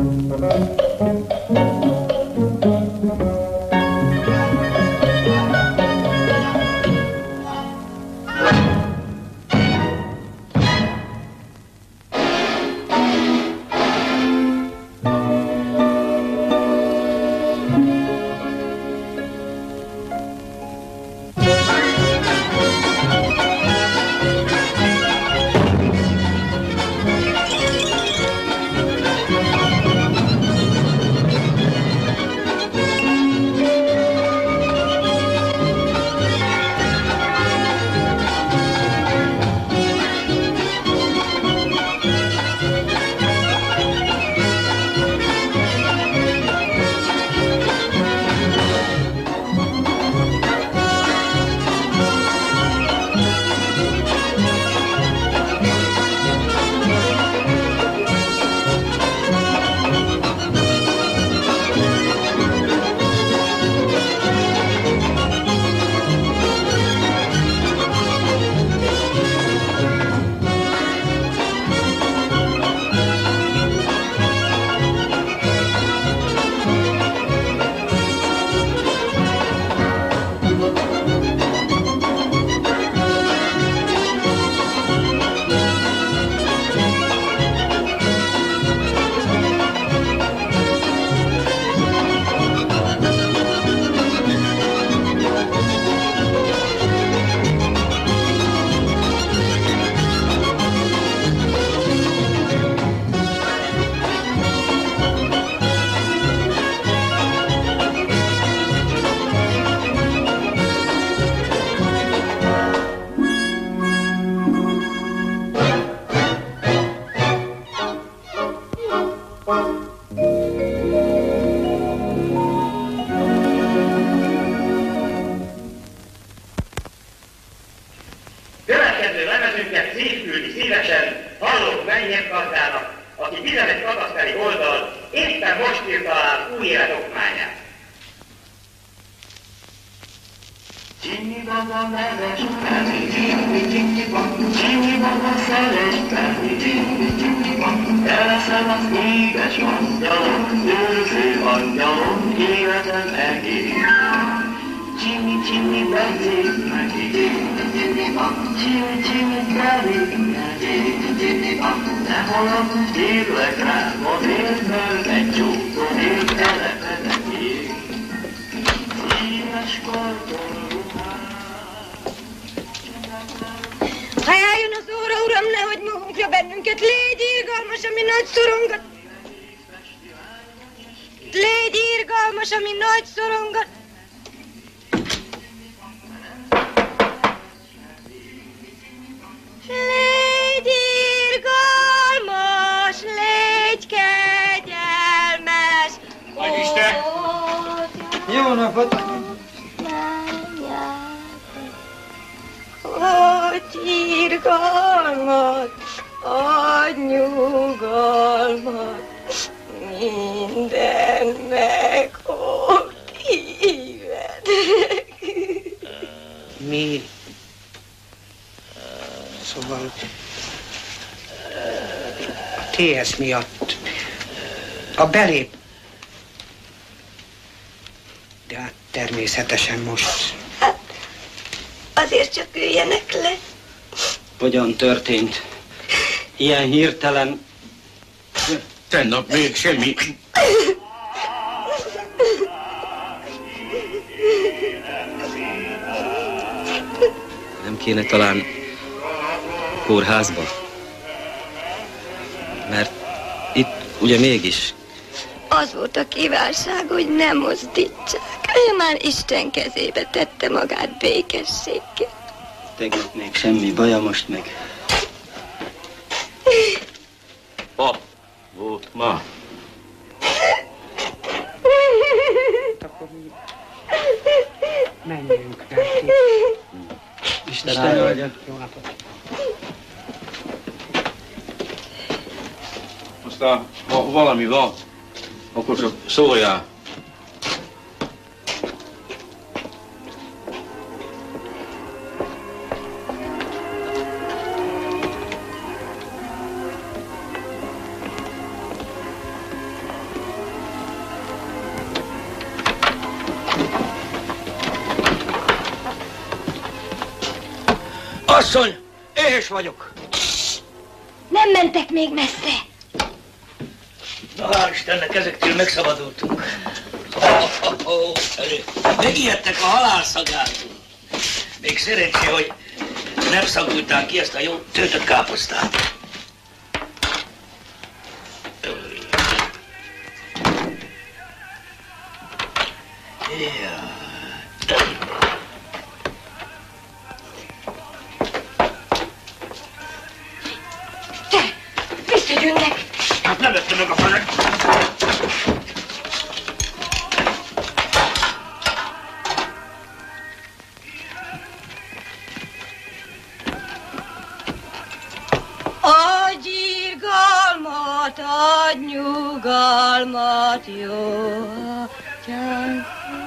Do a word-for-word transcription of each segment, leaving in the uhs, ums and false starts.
Következő lemezünket szívküldi szívesen Hallók Mennyek gazdának, aki tizenegy kataszteri oldal éppen most írta alá új élet okmányát. Csini baba meves menni, csini csini baba, csini baba szeres menni, csini csini baba, te leszel az édes angyalom, őrző angyalom, életem egész. Csini csini beszél neki, csini csini baba, csini csini belé neki, csini baba, ne halad, kérlek rám, azért, mert egy csókon ég elepetek ég. Szíves karton ha eljön az óra, uram, nehogy magunkra bennünket, légy irgalmas, ami nagy szorongat. Légy irgalmas, ami nagy szorongat. Légy irgalmas, légy kegyelmes. Nagy Isten! Jó napot! Adj irgalmat, adj nyugalmat, minden meghog szívednek. Mi? Szóval a té es miatt a belép, de hát természetesen most. Hát, azért csak üljenek le. Hogyan történt? Ilyen hirtelen... Tennap még semmi. Nem kéne talán kórházba? Mert itt ugye mégis... Az volt a kívánság, hogy nem mozdítsák. Ő már Isten kezébe tette magát békességgel. Tegnap még semmi baja, most meg... Pap volt ma. Akkor mi menjünk neki. Isten áldja. Jó napot. Aztán, ha valami van, akkor csak szóljál. Asszony, éhes vagyok. Nem mentek még messze. Na, hál' Istennek, ezektől megszabadultunk. Oh, oh, oh, megijedtek a halálszagától. Még szerencsé, hogy nem szagultál ki ezt a jó töltött káposztát. Te, visszajönnek. Hát nem vettem meg a felek. Adj irgalmat, adj nyugalmat, jó atyánk.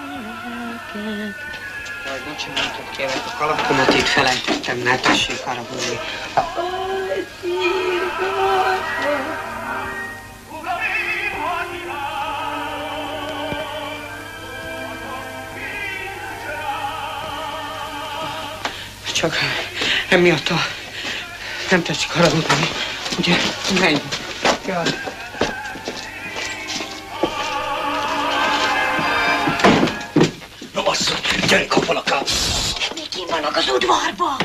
Jaj, bocsánatot kérek, a kalapkomat itt felejtettem, ne tessék haragudni. Adj irgalmat. Csak emiatt a... nem tetszik haragudni, ugye? Menj. Jaj. No, basszony, gyere, kapol a káp. Még kint vannak az udvarban.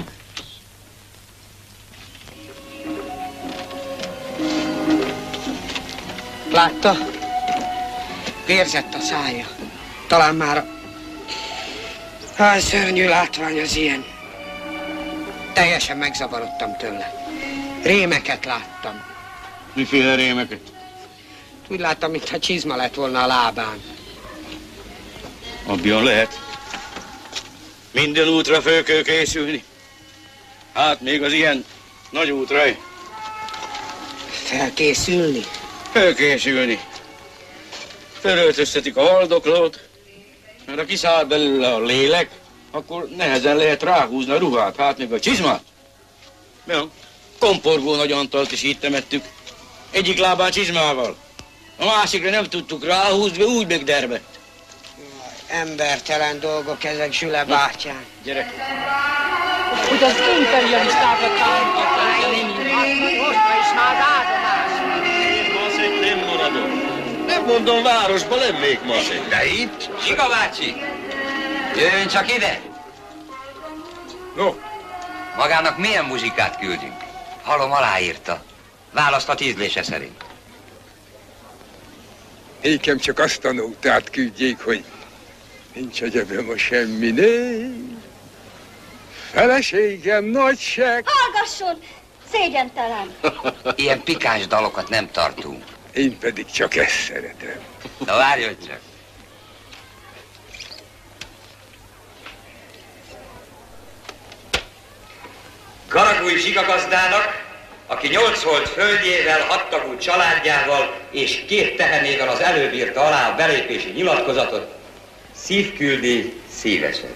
Látta? Vérzett a szája. Talán már... Hány szörnyű látvány az ilyen. Teljesen megzavarodtam tőle. Rémeket láttam. Miféle rémeket? Úgy láttam, mintha csizma lett volna a lábán. Abban lehet. Minden útra föl kell készülni. Hát még az ilyen nagy útra. Felkészülni? Fölkészülni. Felöltöztetik a haldoklót, mert ha kiszáll belőle a lélek, akkor nehezen lehet ráhúzni a ruhát, hát még a csizmát. Ja, komporgó nagy Antalt is így temettük. Egyik lábán csizmával. A másikra nem tudtuk ráhúzni, úgy megderbett. Embertelen dolgok ezek, Zsüle bátyám. Gyere. Hogy az imperialistákat támogatták el én. Most is már áldozás. Én maszek nem maradok. Nem mondom, városban lennék maszek. De itt? Zsiga bácsi, jöjjön csak ide. No. Magának milyen muzsikát küldjünk? Hallom, aláírta. Választat ízlése szerint. Nékem csak azt a nótát küldjék, hogy nincs a zsebem semminél. Feleségem nagyság. Hallgasson! Szégyentelen! Ilyen pikáns dalokat nem tartunk. Én pedig csak ezt szeretem. Na várjon csak. Garagúj zsigagazdának, aki nyolc holt földjével, hat tagú családjával és két tehenével az előbb írta alá a belépési nyilatkozatot, szívküldi szívesen.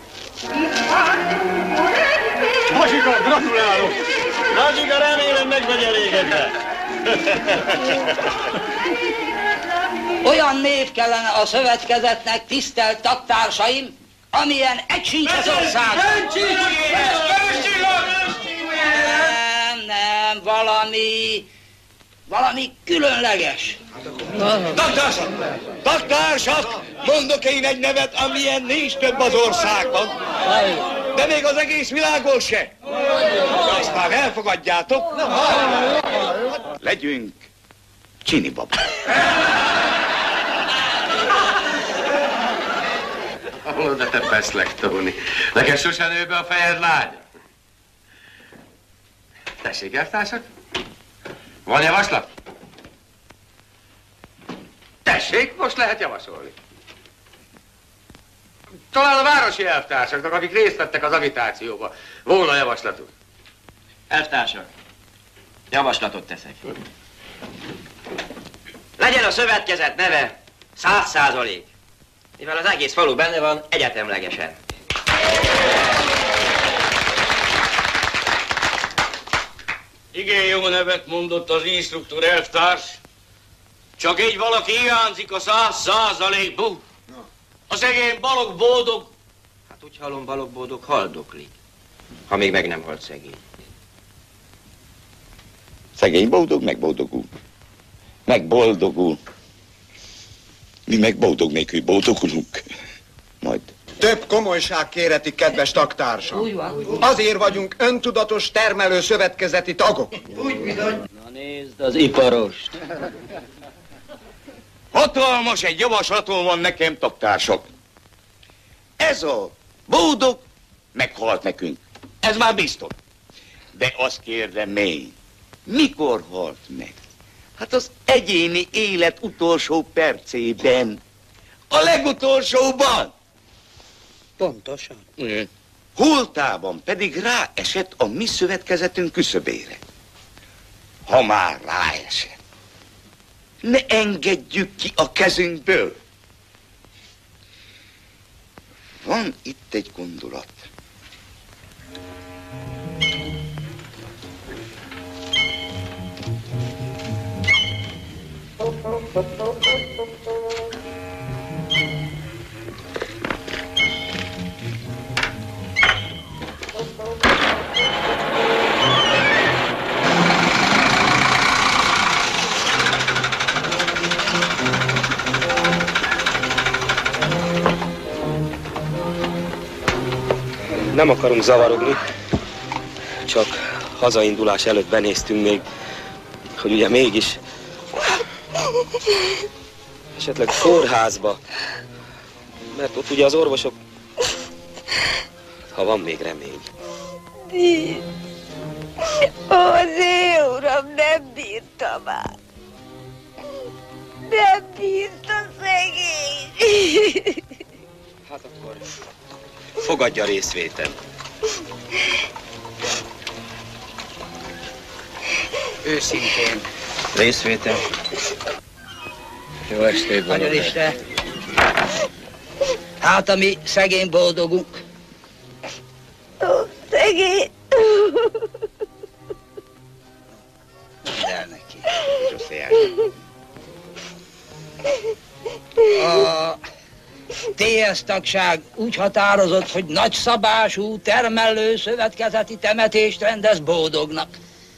Mazsika, gratulálok! Mazsika, remélem meg vagy elégedve. Olyan név kellene a szövetkezetnek, tisztelt tagtársaim, amilyen egység az ország. Nem, nem, valami, valami különleges. Tagtársak! Tagtársak! Mondok én egy nevet, amilyen nincs több az országban. De még az egész világon se. De azt már elfogadjátok. Legyünk Csini baba. Hallod, de te beszlek, Tóni. Neked sose nő be a fejed, lány? Tessék, elvtársak? Van javaslat? Tessék, most lehet javasolni. Talán a városi elvtársaknak, akik részt vettek az agitációba, volna javaslatuk. Elvtársak, javaslatot teszek. Legyen a szövetkezet neve száz százalék, mivel az egész falu benne van egyetemlegesen. Igen, jó nevet mondott az instruktor elvtárs. Csak egy valaki hiányzik a száz százalékból. A szegény Balogh Boldog. Hát úgy hallom, Balogh Boldog haldoklik. ha még meg nem halt szegény. Szegény boldog, meg boldogul. Meg boldogul. Mi meg boldog nélkül boldogulunk. Majd. Több komolyság kéreti, kedves tagtársam. Azért vagyunk öntudatos termelő szövetkezeti tagok. Úgy bizony. Na nézd az iparost. Hatalmas egy javaslatom van nekem, tagtársak. Ez a boldog meghalt nekünk. Ez már biztos. De azt kérdem én, mikor halt meg? Hát az egyéni élet utolsó percében. A legutolsóban. Pontosan. Igen. Holtában pedig ráesett a mi szövetkezetünk küszöbére. Ha már ráesett, ne engedjük ki a kezünkből. Van itt egy gondolat. Nem akarunk zavarogni, csak hazaindulás előtt benéztünk még, hogy ugye mégis esetleg kórházba, mert ott ugye az orvosok, ha van még remény. Nincs. Ó, az én uram, nem bírta már. Nem bírta szegény. Hát akkor fogadja a részvétel. Őszintén. Részvétel. Jó estét van. Nagyon Isten. Hát a mi szegény boldogunk. Ó, szegény. Mondd el neki. A té es tagság úgy határozott, hogy nagyszabású termelő szövetkezeti temetést rendez boldognak.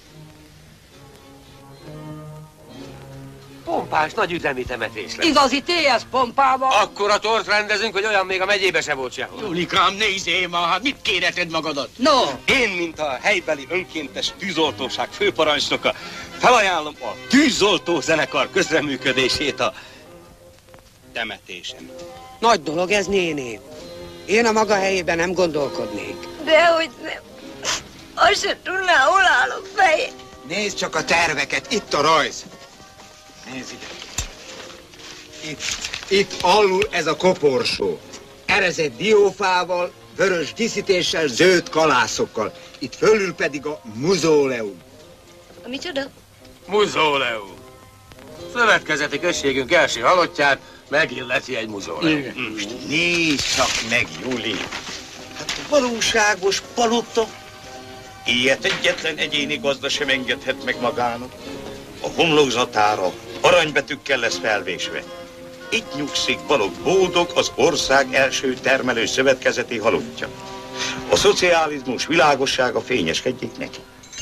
Pompás, nagy üzemi temetés lesz. Igazi té es pompával. Akkora tort rendezünk, hogy olyan még a megyébe se volt sehol. Julikám, nézzél már, hát mit kéreted magadat? No. Én, mint a helybeli önkéntes tűzoltóság főparancsnoka, felajánlom a tűzoltó zenekar közreműködését a temetésen. Nagy dolog ez, néni. Én a maga helyében nem gondolkodnék. Dehogy nem. Azt se tudná, hol állok fejét. Nézd csak a terveket, itt a rajz. Nézd ide. Itt, itt alul ez a koporsó. Erezett diófával, vörös díszítéssel, zöld kalászokkal. Itt fölül pedig a muzóleum. A micsoda? Muzóleum. Szövetkezeti községünk első halottját megilleti egy muzóleum. Nézd csak meg, Juli. Hát valóságos palota. Ilyet egyetlen egyéni gazda sem engedhet meg magának. A homlokzatára aranybetűkkel lesz felvésve. Itt nyugszik Balogh Boldog, az ország első termelő szövetkezeti halottja. A szocializmus világossága fényeskedjék neki.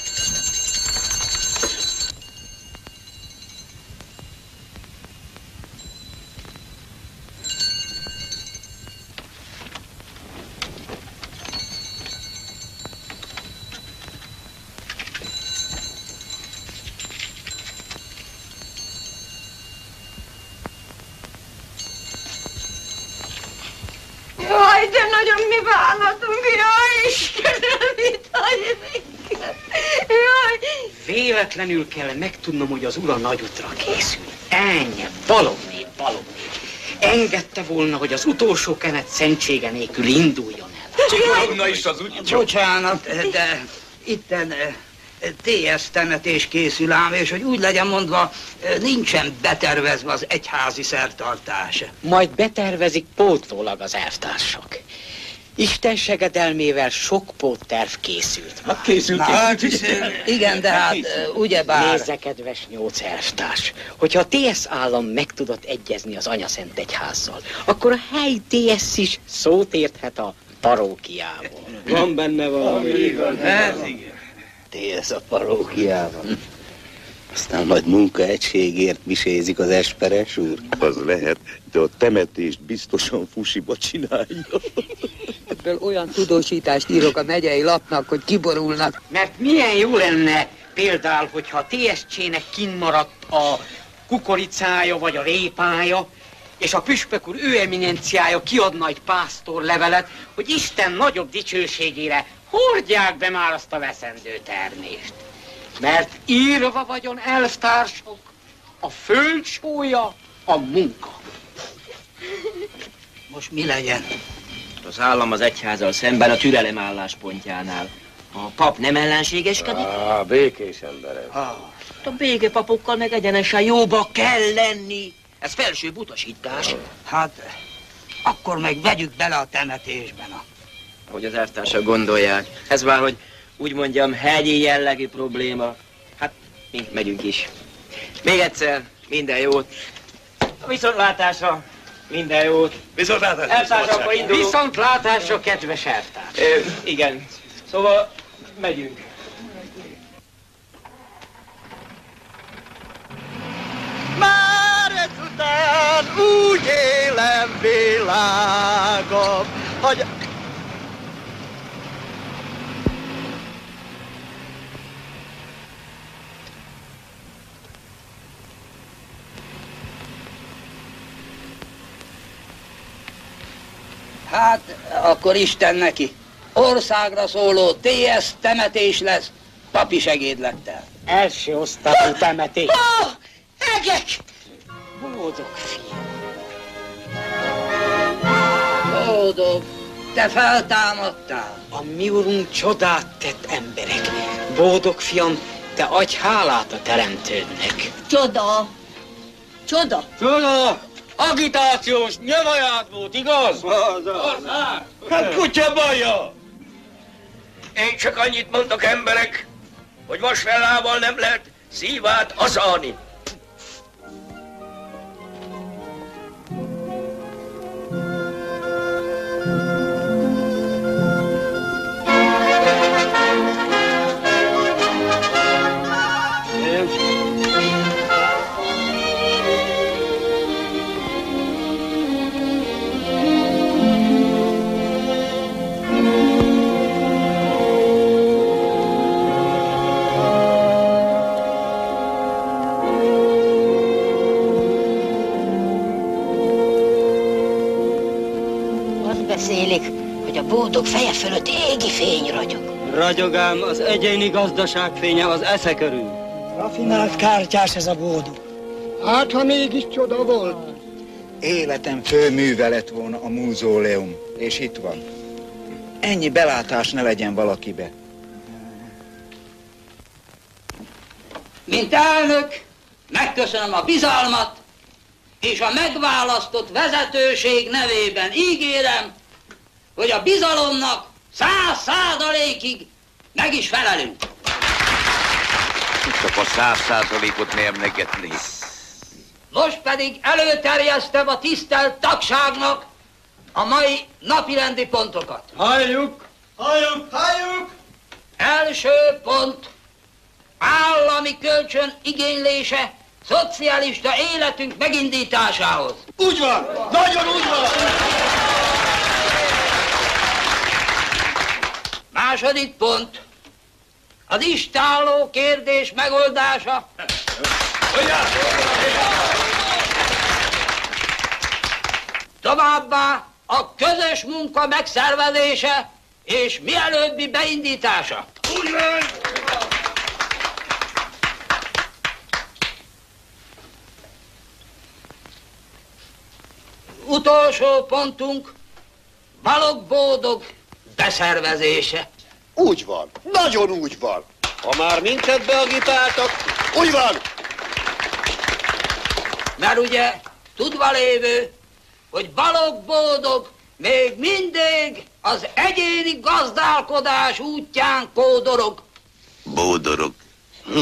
Jaj, de nagyon mi vállatunk, jaj, Istenem, mit hagy minket. Jaj. Véletlenül kell megtudnom, hogy az ura nagyutra készül. Ennyi, Balogné, Balogné. Engedte volna, hogy az utolsó kenet szentsége nélkül induljon el. Csikorogna is az útja. Bocsánat, de itten té es temetés készül ám, és hogy úgy legyen mondva, nincsen betervezve az egyházi szertartás. Majd betervezik pótlólag az elvtársak. Isten segedelmével sok pótterv készült. Hát készült, hát, igen, de hát ugyebár... Nézze, kedves nyolc elvtárs, hogyha a té es állam meg tudott egyezni az Anyaszent Egyházzal, akkor a helyi té es is szót érthet a parókiából. Van benne valami. Ez igen. Té ez a parókiában. Aztán majd munkaegységért visézik az esperes úr. Az lehet, de a temetést biztosan fusiba csinálja. Ebből olyan tudósítást írok a megyei lapnak, hogy kiborulnak. Mert milyen jó lenne például, hogyha a té es cé-nek kinnmaradt a kukoricája vagy a répája, és a püspök úr ő eminenciája kiadna egy pásztorlevelet, hogy Isten nagyobb dicsőségére hordják be már azt a veszendő termést. Mert írva vagyon, elvtársok, a földsója a munka. Most mi legyen? Az állam az egyházzal szemben a türelem álláspontjánál. A pap nem ellenségeskedik? Á, békés emberek. A békepapokkal meg egyenesen jóba kell lenni. Ez felsőbb utasítás. Hát, akkor meg vegyük bele a temetésben. A... Hogy az elvtársak gondolják. Ez már, hogy úgy mondjam, hegyi jellegű probléma. Hát, mi megyünk is. Még egyszer, minden jót. A viszontlátásra, minden jót. Viszontlátásra. Elvtársak, akkor indulunk. Viszontlátásra, kedves elvtárs. Ö, igen. Szóval, megyünk. Már ezután úgy élem világom, hogy... Hát, akkor Isten neki. Országra szóló té es temetés lesz, papi segédlettel. Első osztatú temetés. Oh, egek! Boldog fiam. Boldog, te feltámadtál. A mi urunk csodát tett emberek. Boldog fiam, te adj hálát a teremtődnek. Csoda! Csoda! Csoda! Agitációs nyavaját volt, igaz? Az, az. Hát kutya baja! Én csak annyit mondok, emberek, hogy vasfellával nem lehet szívát aszalni. Beszélik, hogy a boldog feje fölött égi fény ragyog. Ragyogám, az egyéni gazdaság fénye az esze körül. Rafinált kártyás ez a boldog. Hát, ha mégis csoda volt. Életem főműve lett volna a múzeum, és itt van. Ennyi belátás ne legyen valakibe. Mint elnök, megköszönöm a bizalmat, és a megválasztott vezetőség nevében ígérem, hogy a bizalomnak száz százalékig meg is felelünk. Csak a száz százalékot ne emlegetni. Most pedig előterjesztem a tisztelt tagságnak a mai napirendi pontokat. Halljuk! Halljuk, halljuk! Első pont, állami kölcsön igénylése szocialista életünk megindításához. Úgy van! Nagyon úgy van! Második pont, az istálló kérdés megoldása. Továbbá a közös munka megszervezése és mielőbbi beindítása. Úgy van! Utolsó pontunk, Balogh Bódog beszervezése. Úgy van, nagyon úgy van. Ha már minket beagitáltak, Úgy van! Mert ugye tudva lévő, hogy Balogh Bódog még mindig az egyéni gazdálkodás útján kódorog. Bódorog. Hm.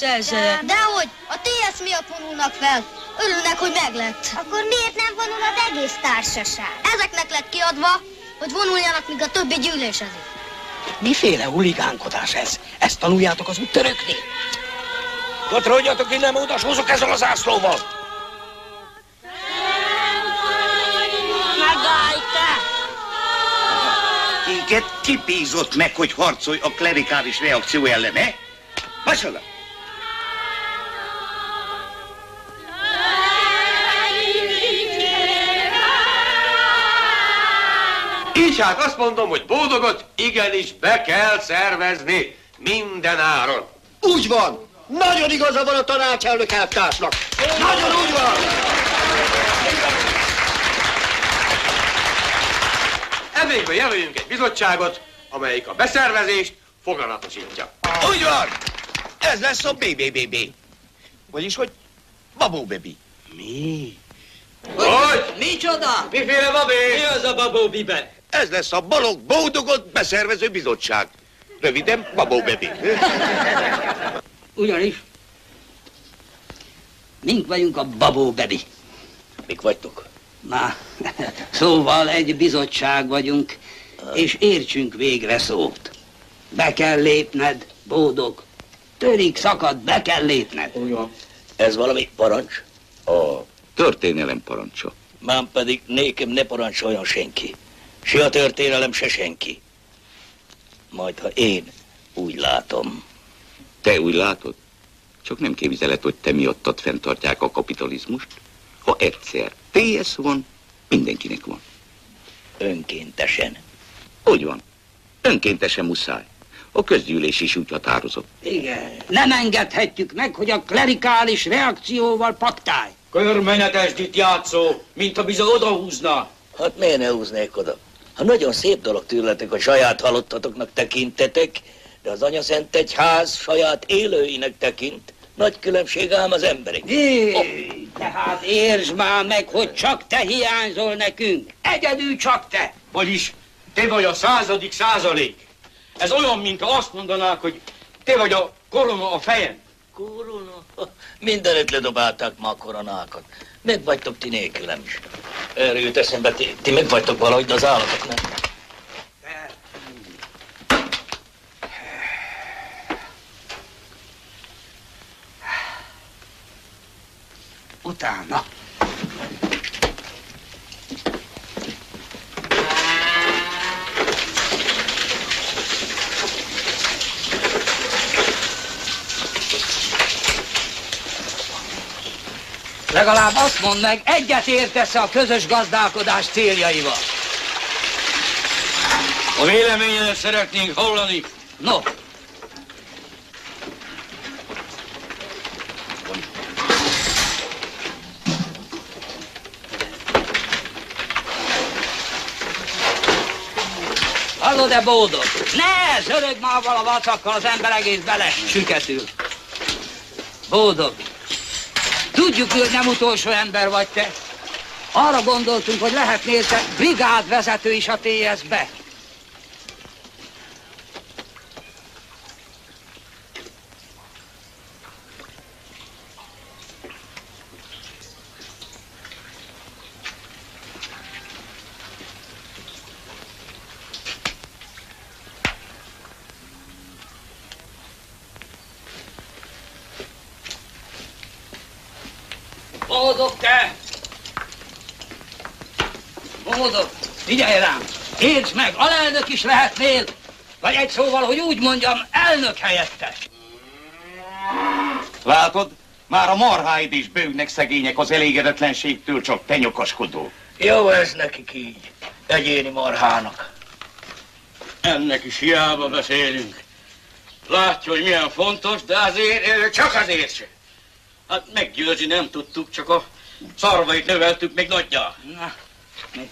elsője. Dehogy, a té es miatt vonulnak fel. Örülnek, hogy meglett. Akkor miért nem vonul az egész társaság? Ezeknek lett kiadva, hogy vonuljanak, míg a többi gyűlésezik. Miféle huligánkodás ez? Ezt tanuljátok az úttöröknél? Katrodjatok innen, módasózok ezzel az zászlóval! Megállj te! Minket kipízott meg, hogy harcolj a klerikális reakció ellen, eh? Macsoda? Így hát azt mondom, hogy Bódogot igenis be kell szervezni minden áron. Úgy van! Nagyon igaza van a tanácselnök elvtársnak! Nagyon úgy van! Emlékben jelöljünk egy bizottságot, amelyik a beszervezést foganatosítja. Úgy van! Ez lesz a bé bé bé bé. Vagyis, hogy Babó Bebi. Mi? Hogy? Micsoda? Miféle babé? Mi az a Babó Bibe? Ez lesz a Balogh Bódogot beszervező bizottság. Röviden Babó Bebi. Ugyanis mink vagyunk a Babó Bebi. Mik vagytok? Na, szóval egy bizottság vagyunk, és értsünk végre szót. Be kell lépned, Bódog. Törik, szakad, be kell lépned. Ugyan. Ez valami parancs? A történelem parancsa. Mám pedig nékem ne parancsoljon senki. Se a történelem, se senki. Majd, ha én úgy látom. Te úgy látod? Csak nem képzeled, hogy te miattad fenntartják a kapitalizmust? Ha egyszer té es van, mindenkinek van. Önkéntesen. Úgy van. Önkéntesen muszáj. A közgyűlés is úgy határozott. Igen. Nem engedhetjük meg, hogy a klerikális reakcióval paktálj. Körmenetesd itt játszó, mint ha biza odahúzna. Hát miért ne húznék oda? Ha nagyon szép dolog tőletek, hogy saját halottatoknak tekintetek, de az Anyaszent Egyház saját élőinek tekint. Nagy különbség ám az emberek. Jé, oh. Tehát értsd már meg, hogy csak te hiányzol nekünk. Egyedül csak te. Vagyis te vagy a századik százalék. Ez olyan, mint ha azt mondanák, hogy te vagy a korona a fejem. Korona? Mindenütt ledobálták ma a koronákat. Meg vagytok ti nélkülem is. Erre jut eszembe, ti, ti meg vagytok valahogy, de az állatok nem. Utána. Legalább azt mondd meg, egyet értesz a közös gazdálkodás céljaival. A véleményedet szeretnénk hallani. No. Hallod-e, Bódog? Ne, zörög már vala vacakkal, az ember egész bele süketül. Bódog. Tudjuk, hogy nem utolsó ember vagy te. Arra gondoltunk, hogy lehetnél te brigádvezető is a té es-be. Bódog, te! Bódog, figyelj rám! Értsd meg, alelnök is lehetnél, vagy egy szóval, hogy úgy mondjam, elnök helyettes. Látod? Már a marháid is bőgnek szegények az elégedetlenségtől, csak te nyokaskodó. Jó ez nekik így, egyéni marhának. Ennek is hiába beszélünk. Látja, hogy milyen fontos, de azért, csak azért se. Hát meggyőzni nem tudtuk, csak a szarvait növeltük még nagyjá. Na, mi?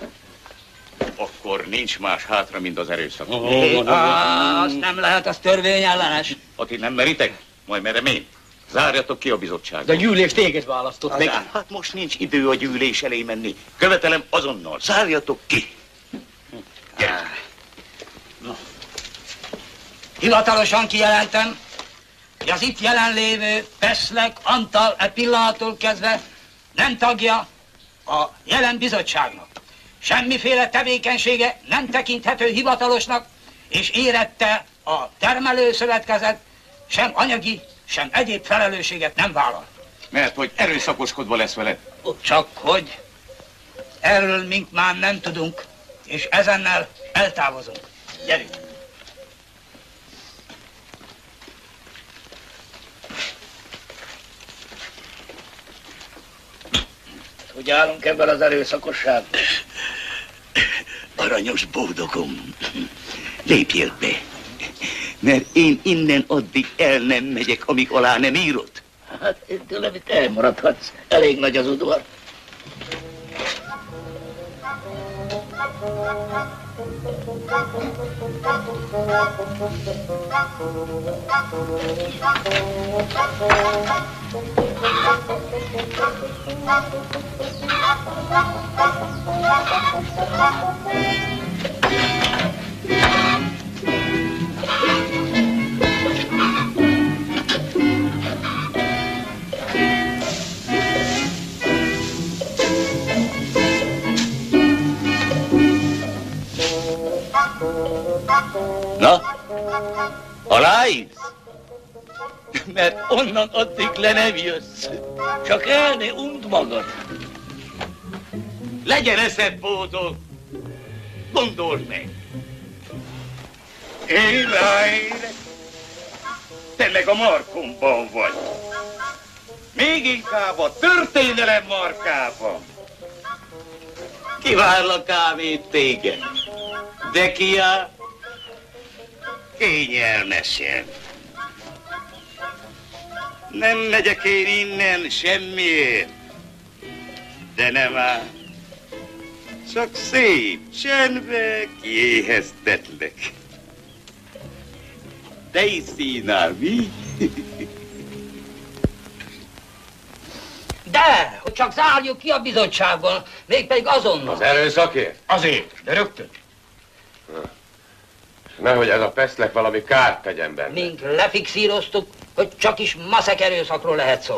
Akkor nincs más hátra, mint az erőszak. Oh, oh, oh, oh. Azt nem lehet, az törvényellenes. Ha ti nem meritek, majd merem én. Zárjatok ki a bizottságot. De a gyűlés téged választott meg. Hát most nincs idő a gyűlés elé menni. Követelem azonnal. Zárjatok ki. Gyere. Hivatalosan kijelentem, hogy az itt jelenlévő Peszlek Antal e pillanattól kezdve nem tagja a jelen bizottságnak. Semmiféle tevékenysége nem tekinthető hivatalosnak, és érette a termelőszövetkezet sem anyagi, sem egyéb felelősséget nem vállal. Mert hogy erőszakoskodva lesz veled? Csak hogy erről mink már nem tudunk, és ezennel eltávozunk. Gyerünk! Hogy állunk ebben az erőszakosságban? Aranyos Bódogom, lépjél be, mert én innen addig el nem megyek, amíg alá nem írod. Hát én tőlem itt elmaradhatsz, elég nagy az udvar. Na, aláírsz? Mert onnan addig le nem jössz. Csak el ne und magad. Legyen eszed boldog. Gondold meg. Élj, te meg a markomban vagy. Még inkább a történelem markában. Kivárlak kávét téged. De ki áll? Kényelmesen. Nem megyek én innen semmiért. De nem áll. Csak szép csendbe kiéheztetlek. Te is színál, mi? De, hogy csak zárjuk ki a bizottságból, mégpedig azonnal. Az erőszakért? Azért, de rögtön. Nehogy ez a Peszlek valami kárt tegyen benne. Mink lefixíroztuk, hogy csak is maszek erőszakról lehet szó.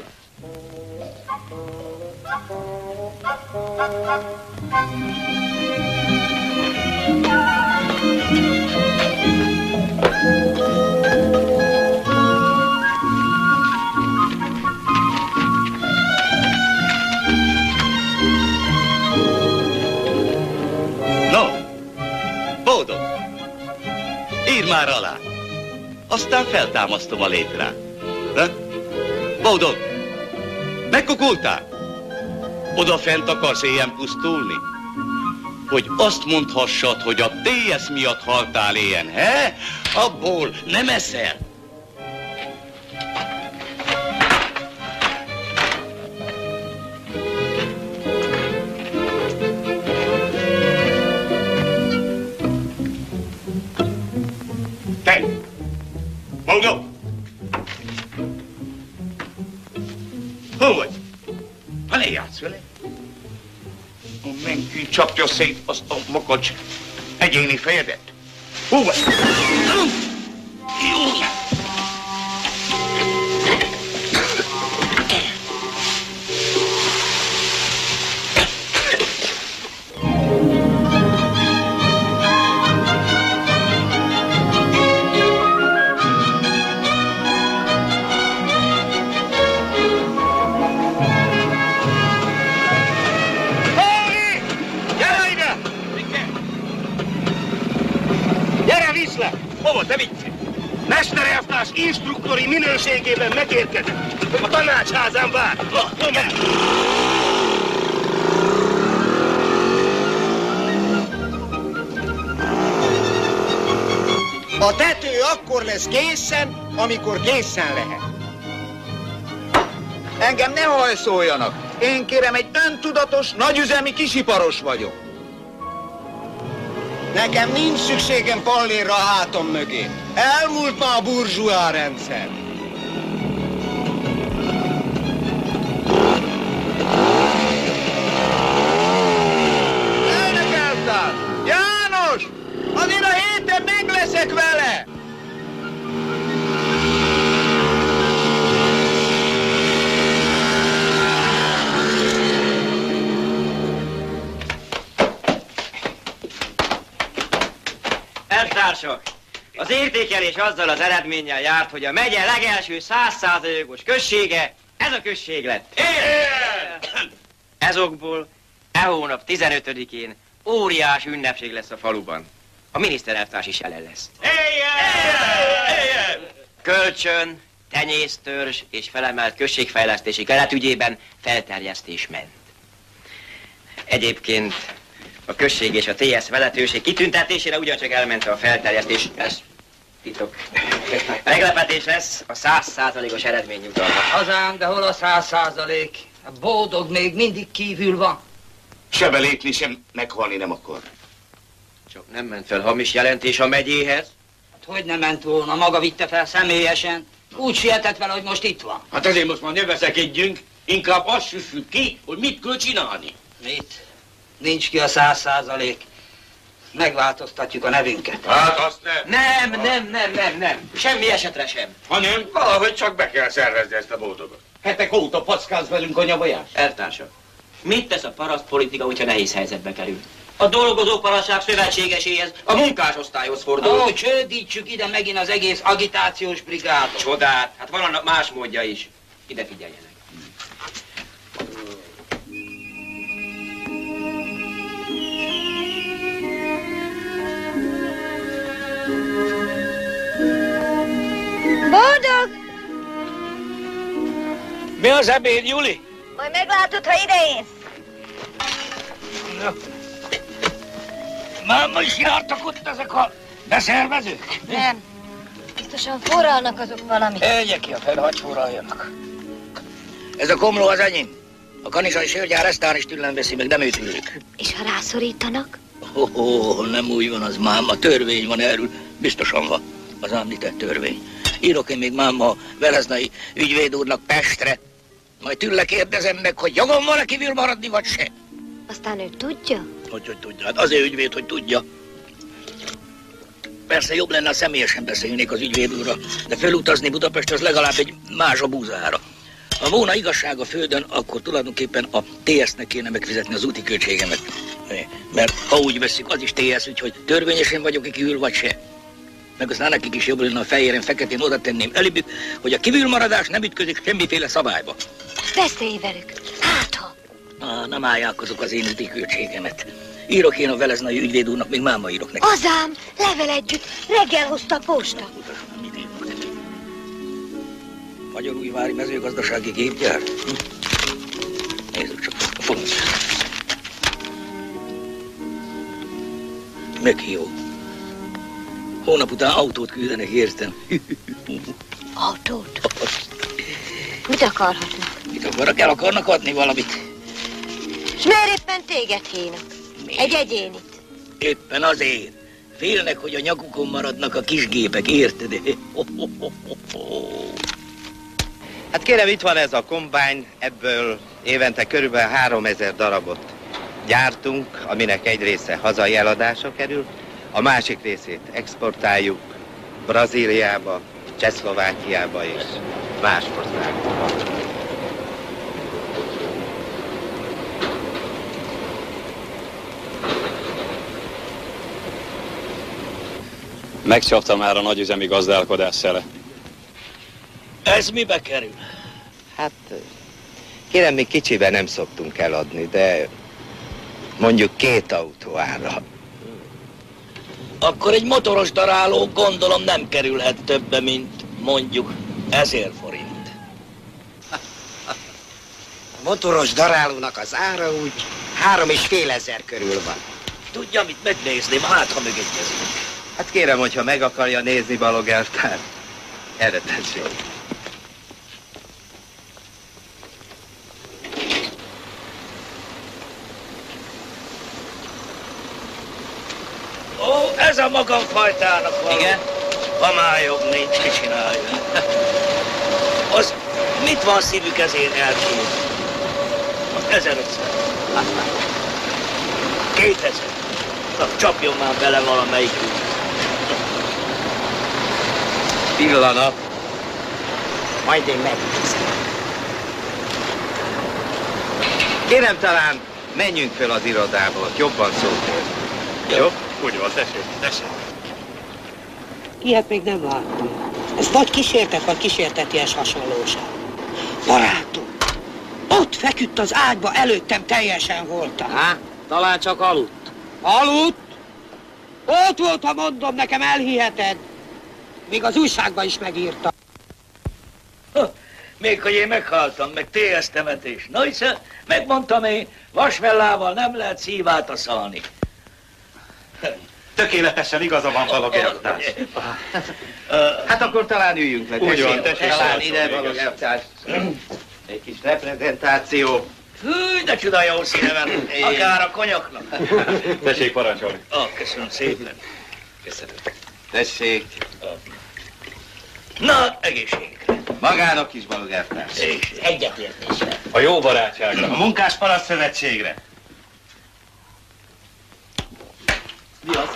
No, Bódog, írd már alá, aztán feltámasztom a létrát. Ha? Bódog, megkukultál? Odafent akarsz éjjel pusztulni? Hogy azt mondhassad, hogy a té es miatt haltál éjjel, he? Abból nem eszel. Te! Bódog! Hol vagy? Ha ne játsz vele? Menj ki, csapja szét azt a makacs egyéni fejedet. Hol vagy? Jó! Hova, te vicce? Mesterelvtárs instruktori minőségében megérkezett. A tanácsházán vár. Gyere! A tető akkor lesz készen, amikor készen lehet. Engem ne hajszoljanak. Én kérem, egy öntudatos, nagyüzemi kisiparos vagyok. Nekem nincs szükségem pallérra a hátam mögé. Elmúlt már a burzsúá rendszer. Elnökeltár! János! Azért a héten meg leszek vele! Elvtársak! Az értékelés azzal az eredménnyel járt, hogy a megye legelső száz százalékos községe ez a község lett. Ezokból e hónap tizenötödikén óriás ünnepség lesz a faluban. A miniszterelvtárs is jelen lesz. Kölcsön, tenyésztörzs és felemelt községfejlesztési keretügyében felterjesztés ment. Egyébként a község és a té es vezetőség kitüntetésére ugyancsak elment a felterjesztés. Ez titok. Meglepetés lesz a száz százalékos eredményutalma. Hazám, de hol a száz százalék? A Boldog még mindig kívül van. Se belépni, sem meghalni nem akar. Csak nem ment fel hamis jelentés a megyéhez? Hát hogy nem ment volna? Maga vitte fel személyesen. Úgy sietett vele, hogy most itt van. Hát ezért most már ne veszekedjünk, inkább azt süssük ki, hogy mit kell csinálni. Mit? Nincs ki a száz százalék. Megváltoztatjuk a nevünket. Hát azt nem. Nem, nem, nem, nem, nem. Semmi esetre sem. Ha nem, valahogy csak be kell szervezni ezt a Boldogot. Hetek óta packálsz velünk a nyavajás. Eltársak, mit tesz a parasztpolitika, hogyha nehéz helyzetbe kerül? A dolgozó parasság szövetségeséhez, a munkásosztályhoz fordul. Ó, csődítsük ide megint az egész agitációs brigádot. Csodát, hát van annak más módja is. Ide figyeljenek. Boldog! Mi az ebéd, Juli? Majd meglátod, ha ideérsz. Na. Máma is jártak ott ezek a beszervezők? Nem. Biztosan forralnak azok valamit. Egye ki a fel, hagy forraljanak. Ez a komló az enyém. A kanizsai sörgyár Esztán is tőlem veszi, meg nem őt ülök. És ha rászorítanak? Oh, oh, nem úgy van az, máma. Törvény van erről. Biztosan van. Az említett törvény. Írok én még máma a veleznai ügyvéd úrnak Pestre. Majd tőle kérdezem meg, hogy jogom van-e kívül maradni, vagy se. Aztán ő tudja? Hogy, hogy tudja? Hát azért ügyvéd, hogy tudja. Persze jobb lenne, ha személyesen beszélnék az ügyvéd úrra, de felutazni Budapest az legalább egy más a búzára. Ha volna igazság a földön, akkor tulajdonképpen a té es-nek kéne megfizetni az úti költségemet. Mert ha úgy veszik, az is té es, úgyhogy törvényesen vagyok-e kívül, vagy se. Meg aztán nekik is jobb lenne a fehéren, feketén oda tenném elébük, hogy a kívülmaradás nem ütközik semmiféle szabályba. Beszélj velük. Hát ha. Ah, nem állják azok az én úti költségemet. Írok én a veleznai ügyvéd úrnak, még máma írok neki. Azám, level együtt. Reggel hozta a posta. Magyarújvári mezőgazdasági gépgyár? Hm? Nézzük csak, fogom. Meghívó. Hónap után autót küldenek, értem. Autót? Mit akarhatnak? Mit akarnak? El akarnak adni valamit. És miért éppen téged hívnak? Egy egyénit. Éppen azért. Félnek, hogy a nyakukon maradnak a kis gépek, érted? Hát kérem, itt van ez a kombány, ebből évente körülbelül háromezer darabot gyártunk, aminek egy része hazai eladásra kerül, a másik részét exportáljuk Brazíliába, Csehszlovákiába és más országokba. Megcsapta már a nagyüzemi gazdálkodás szele. Ez mibe kerül? Hát, kérem, mi kicsiben nem szoktunk eladni, de mondjuk két autó ára. Akkor egy motoros daráló gondolom nem kerülhet többe, mint mondjuk ezer forint. A motoros darálónak az ára úgy három és fél ezer körül van. Tudja, mit megnézném, hát ha megegyezünk. Hát kérem, hogyha meg akarja nézni Balog elvtár, erre tessék. Ó, ez a magam fajtának való. Igen? Ha már jobb nincs, ki csinálja. Az mit van szívük ezért elkérni? Az ezerötszáz. Kétezer. Na, csapjon már bele valamelyikünk. Pillanat. Majd én megnézem. Kérem, talán menjünk fel az irodába, jobban szót ér. Jó? Úgy van, tessék, tessék. Ilyet még nem láttam. Ez vagy kísértet, vagy kísérteties hasonlóság. Barátom, ott feküdt az ágyba, előttem teljesen voltam. Há, talán csak aludt. Aludt? Ott volt, ha mondom, nekem elhiheted. Még az újságban is megírta. Még hogy én meghaltam, meg té es temetés. Na hiszen, megmondtam én, vasvellával nem lehet szívát aszalni. Tökéletesen igaza van Balog elvtárs. Hát akkor talán üljünk le. Úgy van, tessék, talán ide Balog elvtárs. Egy kis reprezentáció. Hű, de csuda jó színe van, akár a konyaknak. Tessék parancsolni. Ah, köszönöm szépen. Köszönöm. Tessék. Na, egészségre. Magának is, Balog elvtárs. Egyetértésre. A jó barátságra. A Munkás Paraszt Szövetségre. Mi az?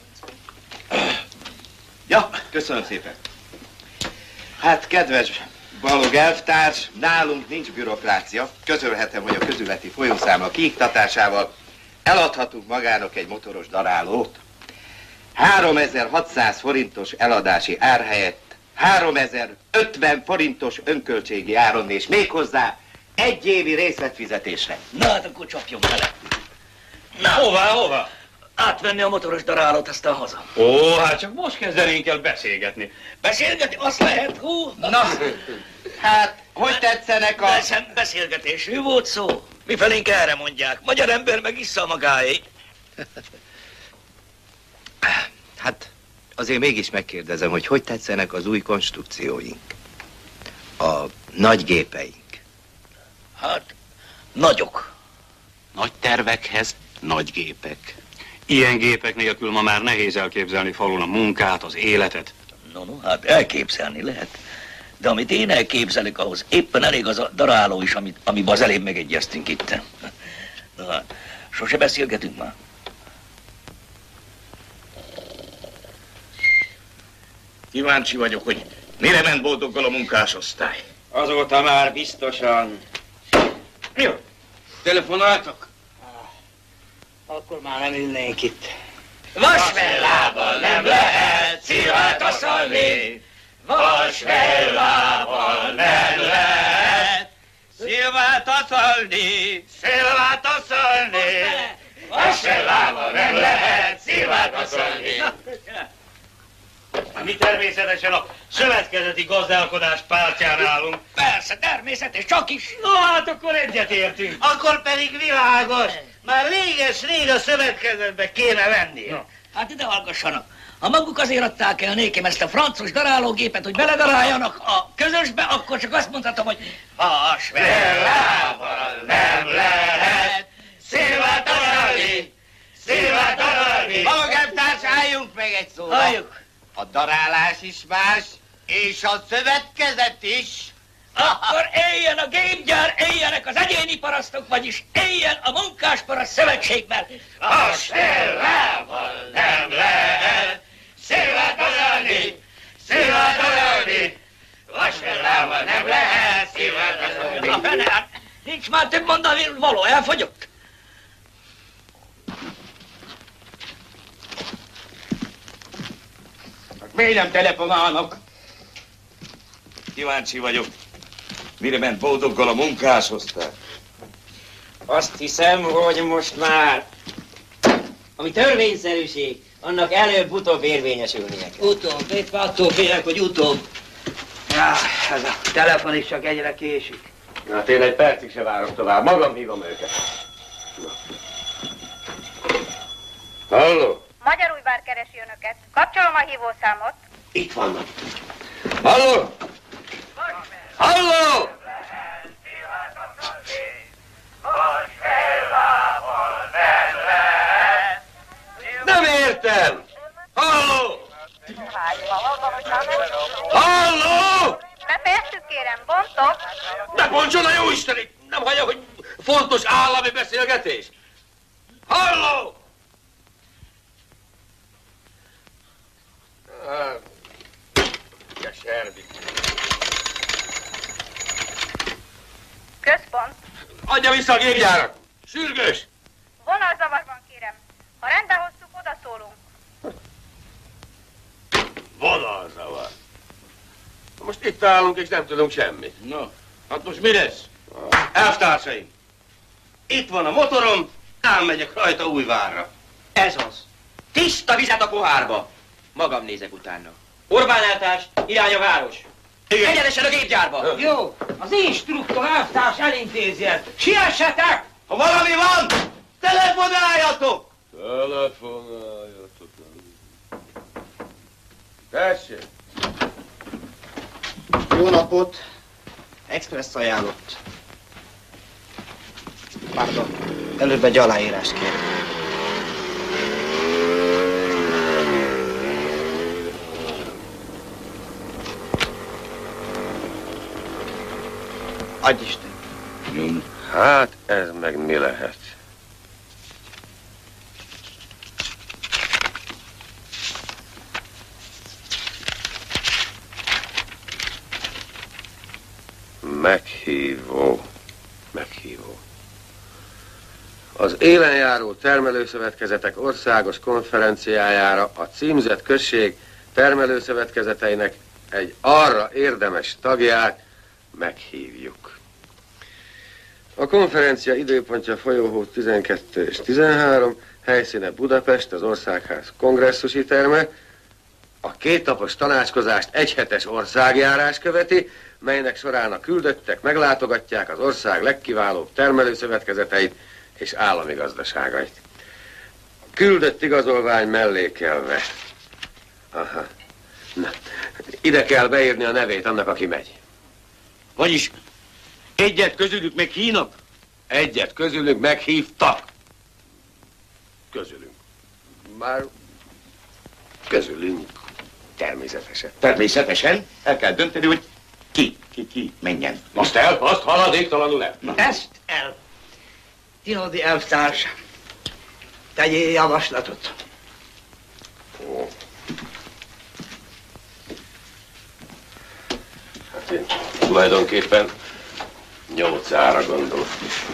Ja, köszönöm szépen. Hát, kedves Balog elvtárs, nálunk nincs bürokrácia. Közölhetem, hogy a közületi folyószámla kiiktatásával eladhatunk magának egy motoros darálót. háromezer-hatszáz forintos eladási ár helyett háromezer-ötven forintos önköltségi áron, és méghozzá egy évi részletfizetésre. Na, hát akkor csapjon bele. Na, hová, hová? Átvenni a motoros darálót, aztán haza. Ó, hát csak most kezdenénk el beszélgetni. Beszélgetni? Azt lehet, hú? Na, hát, hogy tetszenek a... Beszem, beszélgetésről volt szó. Mifelénk erre mondják. Magyar ember meg issza magáé. Hát, azért mégis megkérdezem, hogy hogy tetszenek az új konstrukcióink? A nagy gépeink. Hát, nagyok. Nagy tervekhez nagy gépek. Ilyen gépek nélkül ma már nehéz elképzelni falun a munkát, az életet. No, no, hát elképzelni lehet. De amit én elképzelek, ahhoz éppen elég az a daráló is, amit, amiben az elébb megegyeztünk itt. Na, hát, sose beszélgetünk már. Kíváncsi vagyok, hogy mire ment boldoggal a munkásosztály. Azóta már biztosan. Jó, telefonáltak? Akkor már nem ülnénk itt. Vasvellával nem lehet szívát aszalni, vasvellával nem lehet szívát aszalni, szívát aszalni, vasvellával nem lehet szívát aszalni. Mi természetesen a szövetkezeti gazdálkodás pártján állunk. Persze, természetes, csak is. No, hát akkor egyetértünk. Akkor pedig világos. Már réges-rég a szövetkezetbe kéne lenni. No. Hát ide hallgassanak. Ha maguk azért adták el nékem ezt a francos darálógépet, hogy beledaráljanak a közösbe, akkor csak azt mondhatom, hogy vasvellával nem lehet szívát aszalni, szívát aszalni. Balog elvtárs, álljunk meg egy szóra. Halljuk. A darálás is más, és a szövetkezet is. Akkor éljen a gépgyár, éljenek az egyéni parasztok, vagyis éljen a munkásparaszt szövetség, mert vasvellával nem lehet szívát aszalni, szívát aszalni, vasvellával nem lehet szívát aszalni. A fene, hát nincs már több mondani való, elfogyott. Miért nem telefonálnak? Kíváncsi vagyok, mire ment boldoggal a munkásosztály. Azt hiszem, hogy most már, ami törvényszerűség, annak előbb-utóbb érvényesülnie kell. Utóbb, itt attól félek, hogy utóbb. Ja, ez a telefon is csak egyre késik. Na, hát én egy percig se várok tovább, magam hívom őket. Halló? Magyarújvár keresi önöket. Kapcsolom a hívószámot. Itt vannak. Halló? Halló? Nem értem! Halló? Halló? Befejeztük, kérem, bontok. Ne bontson a jóisten, itt nem hallja, hogy fontos állami beszélgetés? Halló? Keserdik. Központ. Adja vissza a gépgyárat! Sürgős! Vonalzavarban, kérem. Ha rendbe hoztuk, odaszólunk. Vonalzavar. Most itt állunk, és nem tudunk semmit. No, hát most mi lesz? Elvtársaim, itt van a motorom, elmegyek rajta Újvárra. Ez az. Tiszta vizet a pohárba. Magam nézek utána. Orbán eltárs, irány a város. Igen. Egyenesen a gépgyárba. Jó, az instruktor elvtárs elintézi ezt. Siessetek! Ha valami van, telefonáljatok! Telefonáljatok. Tessék. Jó napot! Express ajánlott. Pardon, előbb egy aláírást kérek. Adj Isten! Hát ez meg mi lehet? Meghívó. Meghívó. Az élenjáró termelőszövetkezetek országos konferenciájára a címzett község termelőszövetkezeteinek egy arra érdemes tagját meghívjuk. A konferencia időpontja folyóhó tizenkettő és tizenhárom, helyszíne Budapest, az Országház kongresszusi terme. A kétnapos tanácskozást egyhetes országjárás követi, melynek során a küldöttek meglátogatják az ország legkiválóbb termelőszövetkezeteit és állami gazdaságait. A küldött igazolvány mellékelve. Aha. Na, ide kell beírni a nevét annak, aki megy. Vagyis egyet közülük meghívnak? Egyet közülük meghívtak. Közülünk. Már közülünk természetesen. Természetesen el kell dönteni, hogy ki, ki, ki menjen. Azt el, azt haladéktalanul el. Na. Ezt el. Tinodi elvtárs, tegyél javaslatot. Ó. Hát én tulajdonképpen nyolcára gondolok.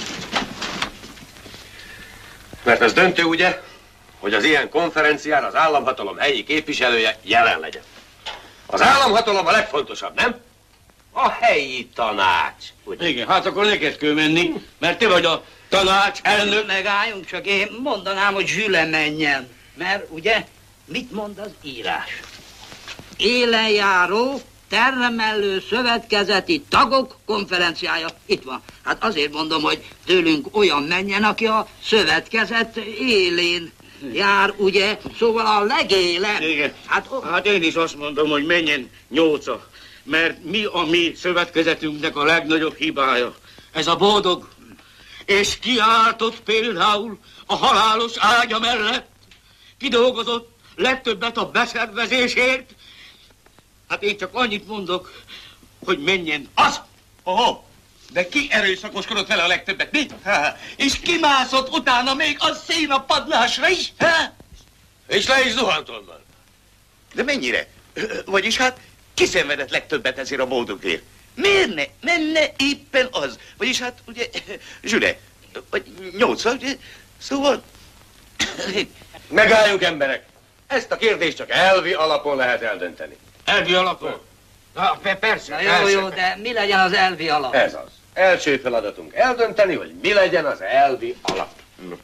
Mert az döntő, ugye, hogy az ilyen konferencián az államhatalom helyi képviselője jelen legyen. Az államhatalom a legfontosabb, nem? A helyi tanács. Ugye? Igen, hát akkor neked kell menni, mert te vagy a tanács elnök. Megálljunk, csak én mondanám, hogy Zsüle menjen. Mert ugye, mit mond az írás? Élenjáró termelő szövetkezeti tagok konferenciája. Itt van. Hát azért mondom, hogy tőlünk olyan menjen, aki a szövetkezet élén jár, ugye? Szóval a legélen. Igen. Hát, hát én is azt mondom, hogy menjen nyolca. Mert mi a mi szövetkezetünknek a legnagyobb hibája? Ez a boldog. És kiáltott például a halálos ágya mellett. Kidolgozott legtöbbet a beszervezésért. Hát én csak annyit mondok, hogy menjen az. Oho, de ki erőszakoskodott vele a legtöbbet, mi? Ha, és kimászott utána még a szénapadlásra is, ha? És le is zuhant onnan. De mennyire? Vagyis hát ki szenvedett legtöbbet ezért a boldogért? Miért ne menne éppen az? Vagyis hát ugye Zsüle, vagy nyolcvan, ugye? Szóval... Megálljunk, emberek! Ezt a kérdést csak elvi alapon lehet eldönteni. Elvi alapon? Na, persze, Na, jó, jó, de mi legyen az elvi alap? Ez az. Első feladatunk eldönteni, hogy mi legyen az elvi alap.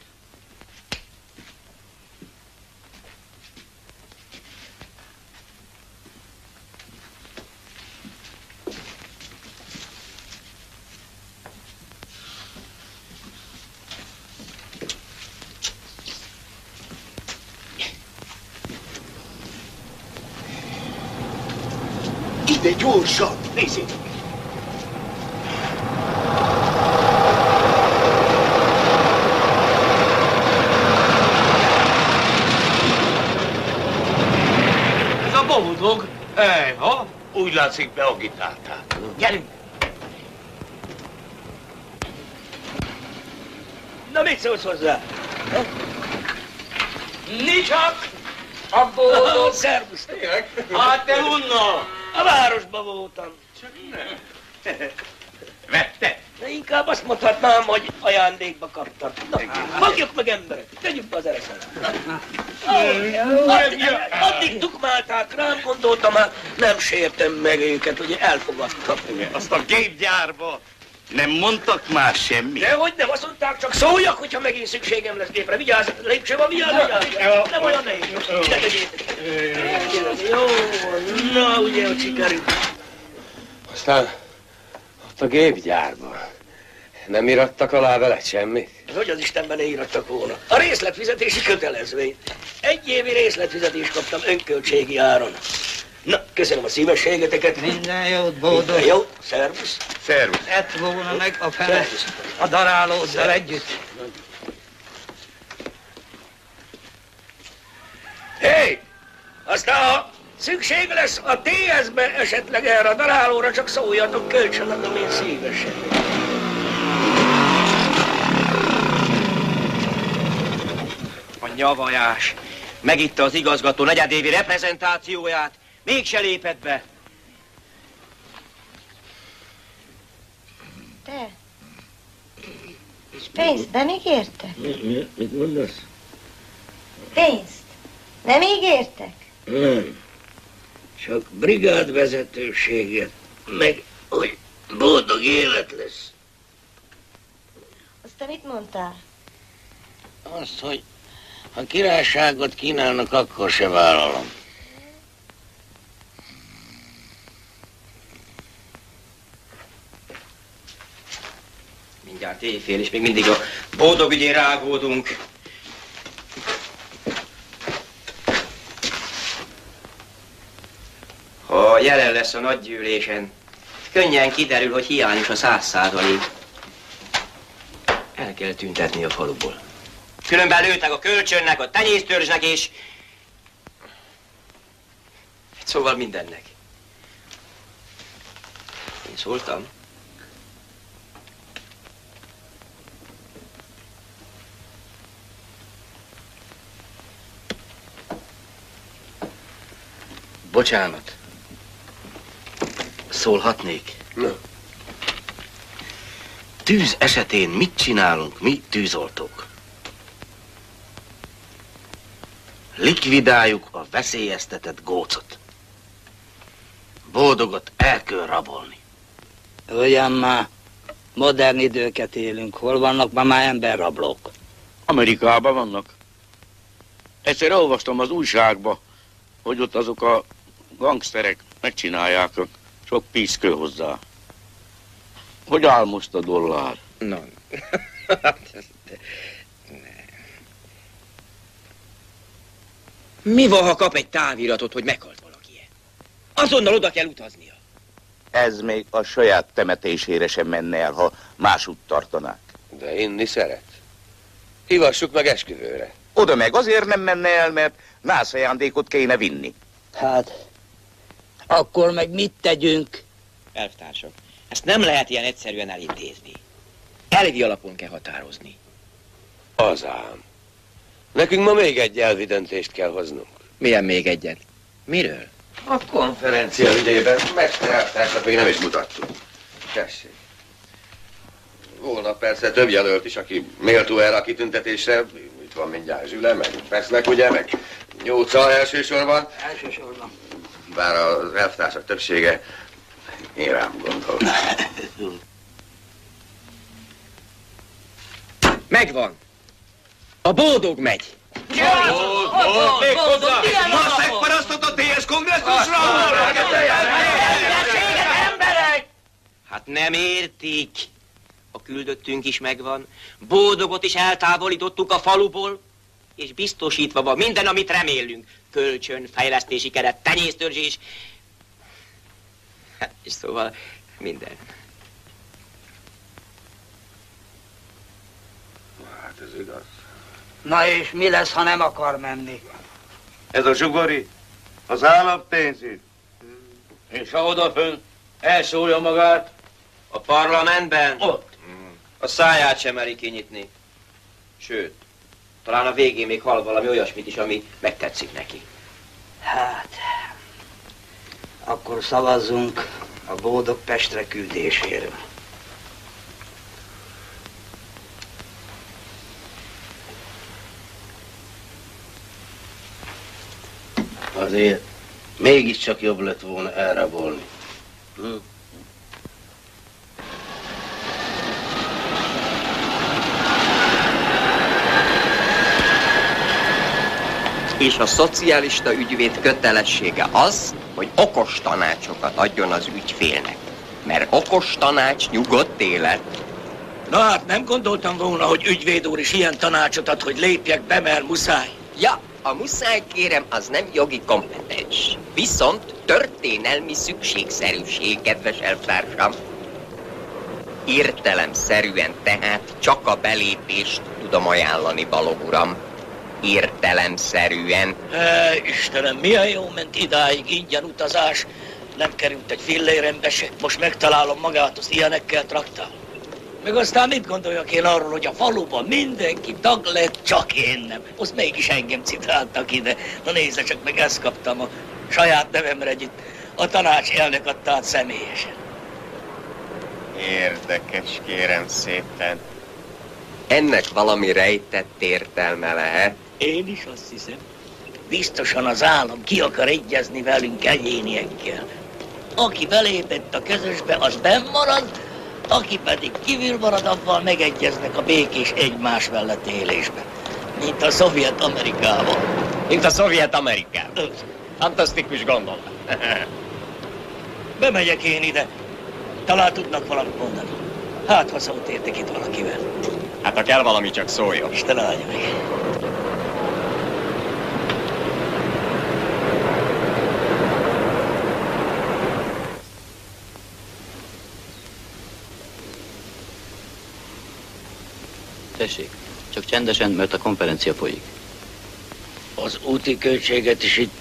Ide gyorsan, nézzétek! Ez a boldog. Ej, ha? Úgy látszik, beagitálták. Gyerünk! Na, mit szólsz hozzá? Nicsak! A boldog! Szervusz! Hát te unna! A városban voltam. Csak nem. Vette? De inkább azt mondhatnám, hogy ajándékba kaptam. Na, fogjuk meg emberek, tegyük be az ereszet. Addig, addig tukmálták rám, gondoltam, hát nem sértem meg őket, ugye elfogadtam. Azt a gépgyárba nem mondtak már semmit? Dehogy nem, azt mondták, csak szóljak, hogyha megint szükségem lesz gépre. Vigyázz, lépcső van, vigyázz, vigyázz. Nem olyan nehéz. Ide tegyétek. Jó, na ugye, hogy sikerült. Aztán ott a gépgyárban nem irattak alá veled semmit? Hogy az Istenben ne írattak volna? A részletfizetési kötelezvény. Egy évi részletfizetést kaptam önköltségi áron. Na, köszönöm a szívességeteket. Minden jót, boldog. Minden jót, szervusz. Szervusz. Ett volna meg a fele a darálóddal együtt. Hé! Hey, aztán ha szükség lesz a té es-be esetleg erre a darálóra, csak szóljatok, kölcsön adom én szívesen. A nyavajás megitta az igazgató negyedévi reprezentációját, mégse lépett be. Te? És pénzt nem ígértek? Mi, mi, mit mondasz? Pénzt nem ígértek? Nem. Csak brigádvezetőséget, meg hogy boldog élet lesz. Azt te mit mondtál? Azt, hogy ha királyságot kínálnak, akkor se vállalom. Mindjárt éjfél, és még mindig a boldog ügyén rágódunk. Ha jelen lesz a nagygyűlésen, könnyen kiderül, hogy hiányos a száz százalék. El kell tüntetni a faluból. Különben lőttek a kölcsönnek, a tenyésztörzsnek és... Szóval mindennek. Én szóltam. Bocsánat. Szólhatnék? Na. Tűz esetén mit csinálunk mi tűzoltók? Likvidáljuk a veszélyeztetett gócot. Boldogot el kell rabolni. Olyan már modern időket élünk. Hol vannak ma már emberrablók? Amerikában vannak. Egyszer olvastam az újságba, hogy ott azok a gangsterek megcsinálják, sok piszkő hozzá. Hogy áll most a dollár? Na. Mi van, ha kap egy táviratot, hogy meghalt valaki? Azonnal oda kell utaznia. Ez még a saját temetésére sem menne el, ha másút tartanák. De inni szeret. Hívassuk meg esküvőre. Oda meg azért nem menne el, mert nászajándékot kéne vinni. Hát, akkor meg mit tegyünk? Elvtársak, ezt nem lehet ilyen egyszerűen elintézni. Elvi alapon kell határozni. Az ám. Nekünk ma még egy elvi döntést kell hoznunk. Milyen még egyet? Miről? A konferencia ügyében mesterelvtársat még nem is mutattuk. Tessék. Volna persze több jelölt is, aki méltó erre a kitüntetésre. Itt van mindjárt Zsüle, meg Pesznek, ugye, meg Nyóca elsősorban. Elsősorban. Bár az elvtársak többsége én rám gondol. Megvan. A boldog megy. Boldog! Még hozzá! Maszek parasztot a té es kongresszusra! Hát nem értik. A küldöttünk is megvan. Boldogot is eltávolítottuk a faluból, és biztosítva van minden, amit remélünk. Kölcsön, fejlesztési keret, tenyésztörzs és... Hát, és szóval minden. Hát ez igaz. Na és mi lesz, ha nem akar menni? Ez a zsugori, az állampénzű. És ha odafön elszólja magát? A parlamentben? Ott. A száját sem meri kinyitni. Sőt, talán a végén még hall valami olyasmit is, ami megtetszik neki. Hát, akkor szavazzunk a boldog Pestre küldéséről. Azért mégiscsak jobb lett volna elrabolni. Hm? És a szocialista ügyvéd kötelessége az, hogy okos tanácsokat adjon az ügyfélnek. Mert okos tanács nyugodt élet. Na hát nem gondoltam volna, hogy ügyvéd úr is ilyen tanácsot ad, hogy lépjek be, mert muszáj. Ja, a muszáj, kérem, az nem jogi kompetens. Viszont történelmi szükségszerűség, kedves elvtársam. Értelemszerűen tehát csak a belépést tudom ajánlani, Balogh uram. Értelemszerűen. Hé, Istenem, milyen jó ment idáig ingyen utazás. Nem került egy fillérembe se. Most megtalálom magát, az ilyenekkel traktál. Meg aztán mit gondoljak én arról, hogy a faluban mindenki tag lett, csak én nem. Az mégis engem citáltak ide. Na nézze csak, meg ezt kaptam a saját nevemre együtt. A tanács elnök adta át személyesen. Érdekes, kérem szépen. Ennek valami rejtett értelme lehet? Én is azt hiszem. Biztosan az állam ki akar egyezni velünk egyéniekkel. Aki belépett a közösbe, az benn marad, aki pedig kívül marad, avval megegyeznek a békés egymás mellett élésbe. Mint a szovjet Amerikával. Mint a szovjet Amerikával. Fantasztikus gondolat. Bemegyek én ide. Talán tudnak valamit mondani. Hát, ha szót értek itt valakivel. Hát, ha kell valami, csak szóljon. Isten áldja meg. Tessék, csak csendesen, mert a konferencia folyik. Az úti költséget is itt...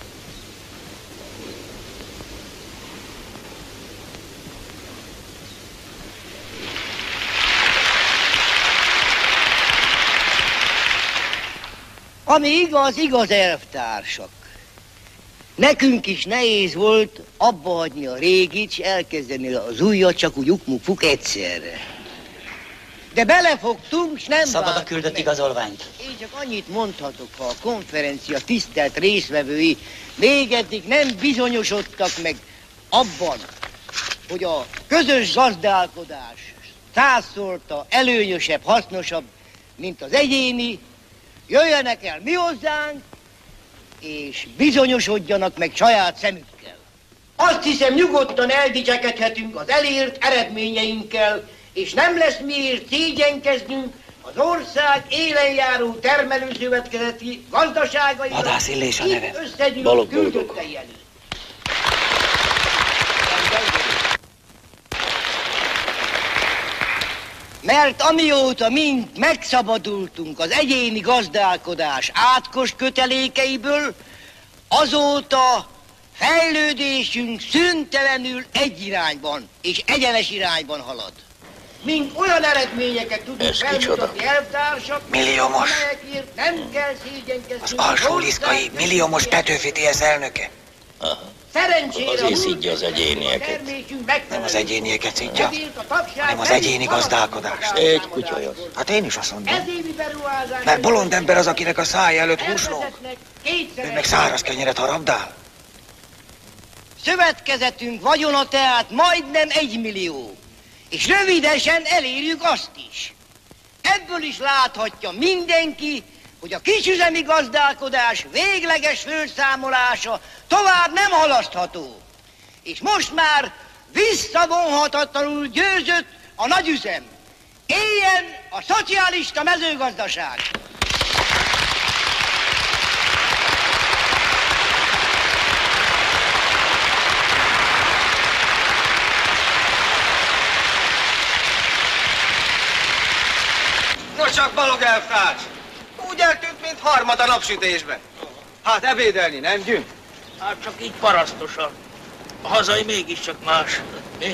Ami igaz, igaz, elvtársak. Nekünk is nehéz volt abba hagyni a régit, s elkezdeni az újat, csak úgy ukmuk-fuk egyszerre. De belefogtunk, s nem Szabad a küldött igazolványt. Én csak annyit mondhatok, ha a konferencia tisztelt részvevői még eddig nem bizonyosodtak meg abban, hogy a közös gazdálkodás százszorta előnyösebb, hasznosabb, mint az egyéni, jöjjenek el mi hozzánk, és bizonyosodjanak meg saját szemükkel. Azt hiszem, nyugodtan eldicsekedhetünk az elért eredményeinkkel, és nem lesz miért szégyenkeznünk az ország élenjáró termelőszövetkezeti gazdaságainak Vadász Illés a neve. összegyűlött küldöttei előtt. Mert amióta mind megszabadultunk az egyéni gazdálkodás átkos kötelékeiből, azóta fejlődésünk szüntelenül egy irányban és egyenes irányban halad. Mint olyan eredményeket tudunk felmutatni elvtársak, Milliómos. amelyekért nem kell szégyenkeznünk. Az alsóliszkai milliómos Petőfi té es elnöke. Szerencsére Azért szidja az egyénieket. Nem az egyénieket szidja, hanem az egyéni gazdálkodást. Egy kutyajos. Hát én is azt mondom. Mert bolond ember az, akinek a szája előtt húslóg. Ő meg száraz kenyeret harabdál. Szövetkezetünk vagyona tehát majdnem egy millió. És rövidesen elérjük azt is. Ebből is láthatja mindenki, hogy a kisüzemi gazdálkodás végleges fölszámolása tovább nem halasztható. És most már visszavonhatatlanul győzött a nagyüzem. Éljen a szocialista mezőgazdaság! No csak, Balogh elvtárs! Úgy eltűnt, mint harmad a napsütésben. Hát ebédelni nem gyünk? Hát csak így parasztosan. A hazai mégiscsak más. Mi?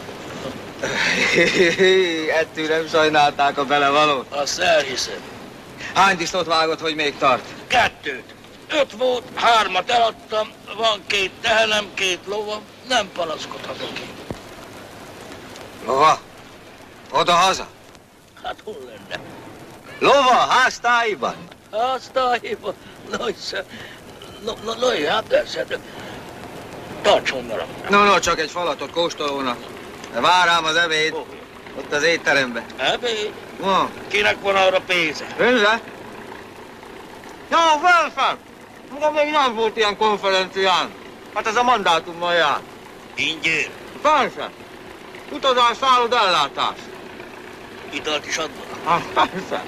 Ettől nem sajnálták a belevalót? Azt elhiszem. Hány disznót vágott, hogy még tart? Kettőt. Öt volt, hármat eladtam, van két tehenem, két lovam, nem panaszkodhatok ki. Lova? Oda-haza? Hát hol lenne? Lova, háztáiban? Háztáiban? Nagyszerű. No, no, no, hát persze, de tartson velem. No, no, csak egy falatot kóstolónak. De vár rám az ebéd. Ott az étteremben. Ebéd? No. Kinek van arra pénze? Pénze? Ja, felfel! Maga még nem volt ilyen konferencián. Hát ez a mandátummal jár. Ingyen? Persze. Utazás, szállod, ellátás. Italt is adnak? Hát persze.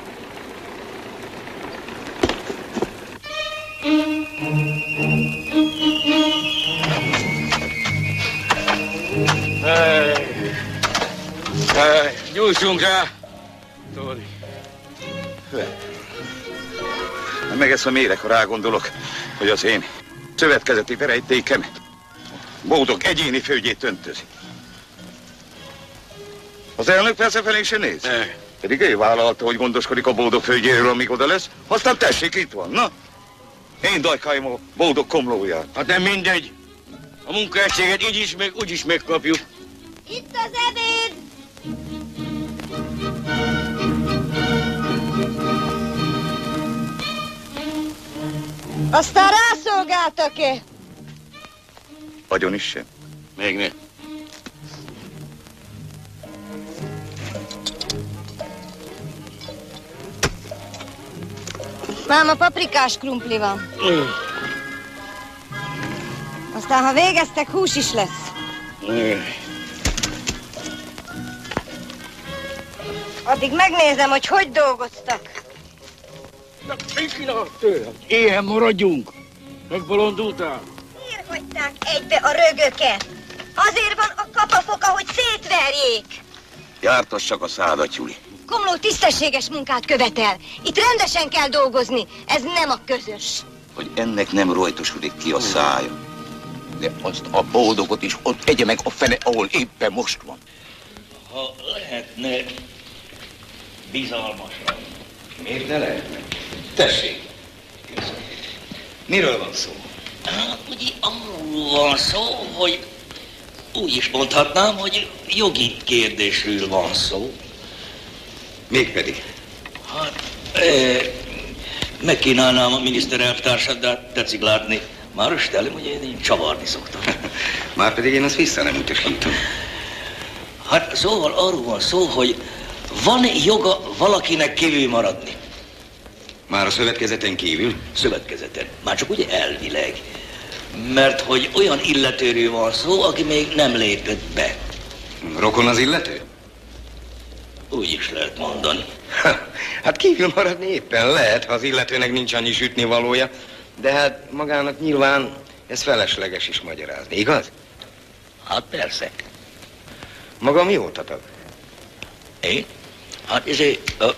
Hey. Hey, gyújtsunk rá! Tóri. Megeszem érek, ha rágondolok, hogy az én szövetkezeti verejtékem Boldog egyéni földjét öntözi. Az elnök persze felé se néz. Ne. Pedig ő vállalta, hogy gondoskodik a Boldog földjéről, amíg oda lesz. Aztán tessék, itt van, na? Én dajkáim a Boldog komlóját. Hát nem mindegy. A munkaegységet így is, meg úgy is megkapjuk. Itt az ebéd! Aztán rászolgáltak-e? Agyon is sem. Még ne. Máma, paprikás krumpli van. Mm. Aztán, ha végeztek, hús is lesz. Mm. Addig megnézem, hogy hogy dolgoztak. Na, mit csinálsz tőle? Éhen maradjunk. Megbolondultál? Miért hagyták egybe a rögöket? Azért van a kapafoka, hogy szétverjék. Jártas csak a szádat, Juli. Komló tisztességes munkát követel. Itt rendesen kell dolgozni. Ez nem a közös. Hogy ennek nem rojtosodik ki a szája. De azt a boldogot is ott egye meg a fene, ahol éppen most van. Ha lehetne bizalmasan. Miért ne lehetne? Tessék. Miről van szó? Hát, ugye arról van szó, hogy úgy is mondhatnám, hogy jogi kérdésről van szó. Mégpedig? Hát, e, megkínálnám a miniszterelvtársat, de hát tetszik látni. Már östelem, hogy én csavarni szoktam. Márpedig én azt vissza nem utasítom. Hát szóval arról van szó, hogy van joga valakinek kívül maradni. Már a szövetkezeten kívül? Szövetkezeten. Már csak ugye elvileg. Mert hogy olyan illetőről van szó, aki még nem lépett be. Rokon az illető? Úgy is lehet mondani. Hát kívül maradni éppen lehet, ha az illetőnek nincs annyi sütni valója. De hát magának nyilván ez felesleges is magyarázni, igaz? Hát persze. Maga mióta tag? Én? Hát ezért... Uh,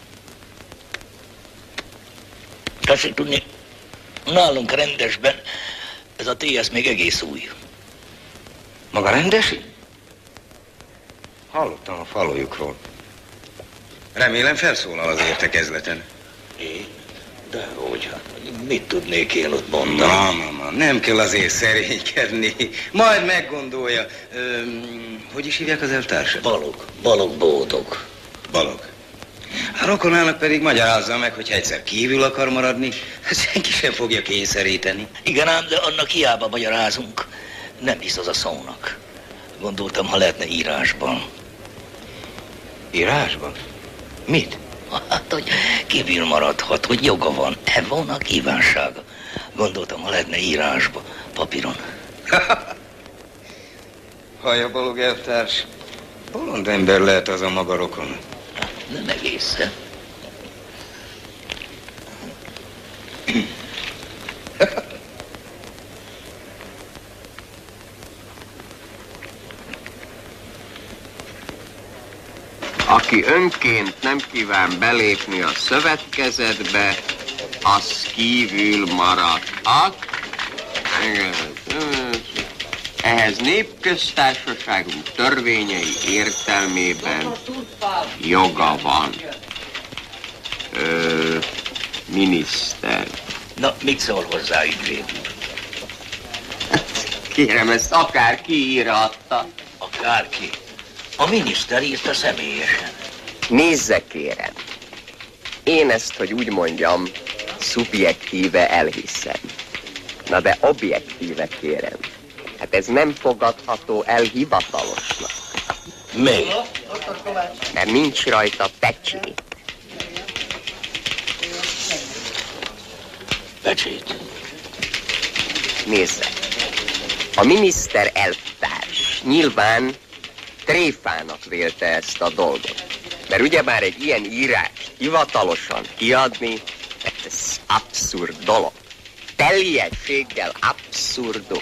tessék tudni, nálunk rendesben ez a té es még egész új. Maga rendesi? Hallottam a falujukról. Remélem felszólal az értekezleten. Én? De hogy, hát mit tudnék én ott mondani? Na, na, na, nem kell azért szerénykedni. Majd meggondolja. Öm, hogy is hívják az elvtársat? Balog. Balog Boldog. Balog. A rokonának pedig magyarázza meg, hogy egyszer kívül akar maradni, senki sem fogja kényszeríteni. Igen ám, de annak hiába magyarázunk. Nem hisz az a szónak. Gondoltam, ha lehetne írásban. Írásban? Mit? Hát, hogy kívül maradhat, hogy joga van. E van a kívánsága. Gondoltam, ha lehetne írásba, papíron. Hallja, Balog elvtárs, bolond ember lehet az a maga rokon. Nem egészen. Aki önként nem kíván belépni a szövetkezetbe, az kívül maradhat. Ehhez népköztársaságunk törvényei értelmében joga van. Ö, miniszter. Na, mit szól hozzá, ügyvéd úr? Kérem, ezt akárki írhatta. Akárki? A miniszter írta személyesen. Nézze, kérem. Én ezt, hogy úgy mondjam, szubjektíve elhiszem. Na de objektíve kérem. Hát ez nem fogadható el hivatalosnak. Mi? Mert nincs rajta pecsét. Pecsét? Nézze. A miniszter elvtárs nyilván tréfának vélte ezt a dolgot. Mert ugyebár egy ilyen írást hivatalosan kiadni, ez abszurd dolog. Teljességgel abszurdum.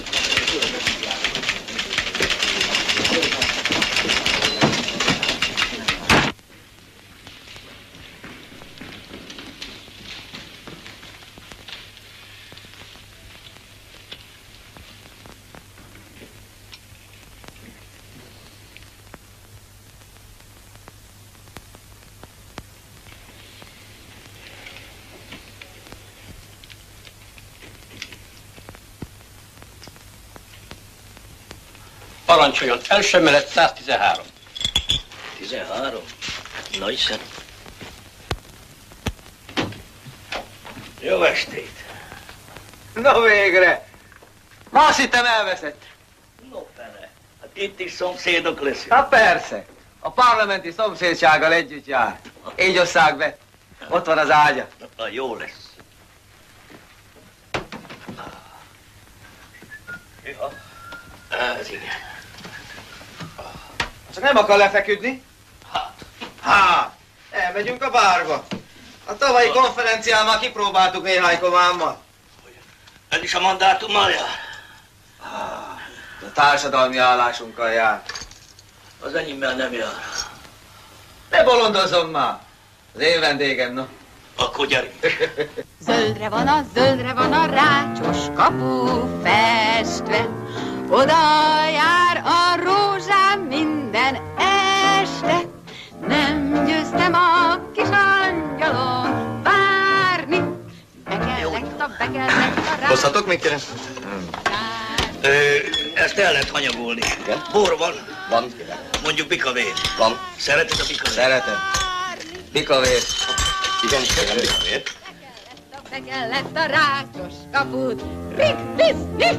Parancsoljon, első emelet száztizenhárom. tizenhárom? Na hiszen. Jó estét! Na végre! Ma azt hittem elveszett. No fele, hát itt is szomszédok leszünk. Hát persze, a parlamenti szomszédsággal együtt jár. Így osszák be. Ott van az ágya. Na, jó lesz. Ja, ez igen. Csak nem akar lefeküdni? Hát. Hát, elmegyünk a bárba. A tavalyi konferencián már kipróbáltuk néhány komámmal. Ez is a mandátummal jár? A társadalmi állásunkkal jár. Az enyémmel nem jár. Ne bolondozom már. Az én vendégem, no. Akkor gyerünk. Zöldre van a, zöldre van a rácsos kapu festve, oda jár a rózsám minden este. Nem győztem a kis angyalon várni, bekellett a, bekellett a rá... Hozhatok még kérem? Ö, ezt el lehet hanyagolni. Igen? Bor van? Van. Mondjuk bikavét. Van. Szereted a bikavét? Szeretem. Bikavét. Igen, szeretem bikavét. Bekellett a rácsos kaput, rik, visz, visz!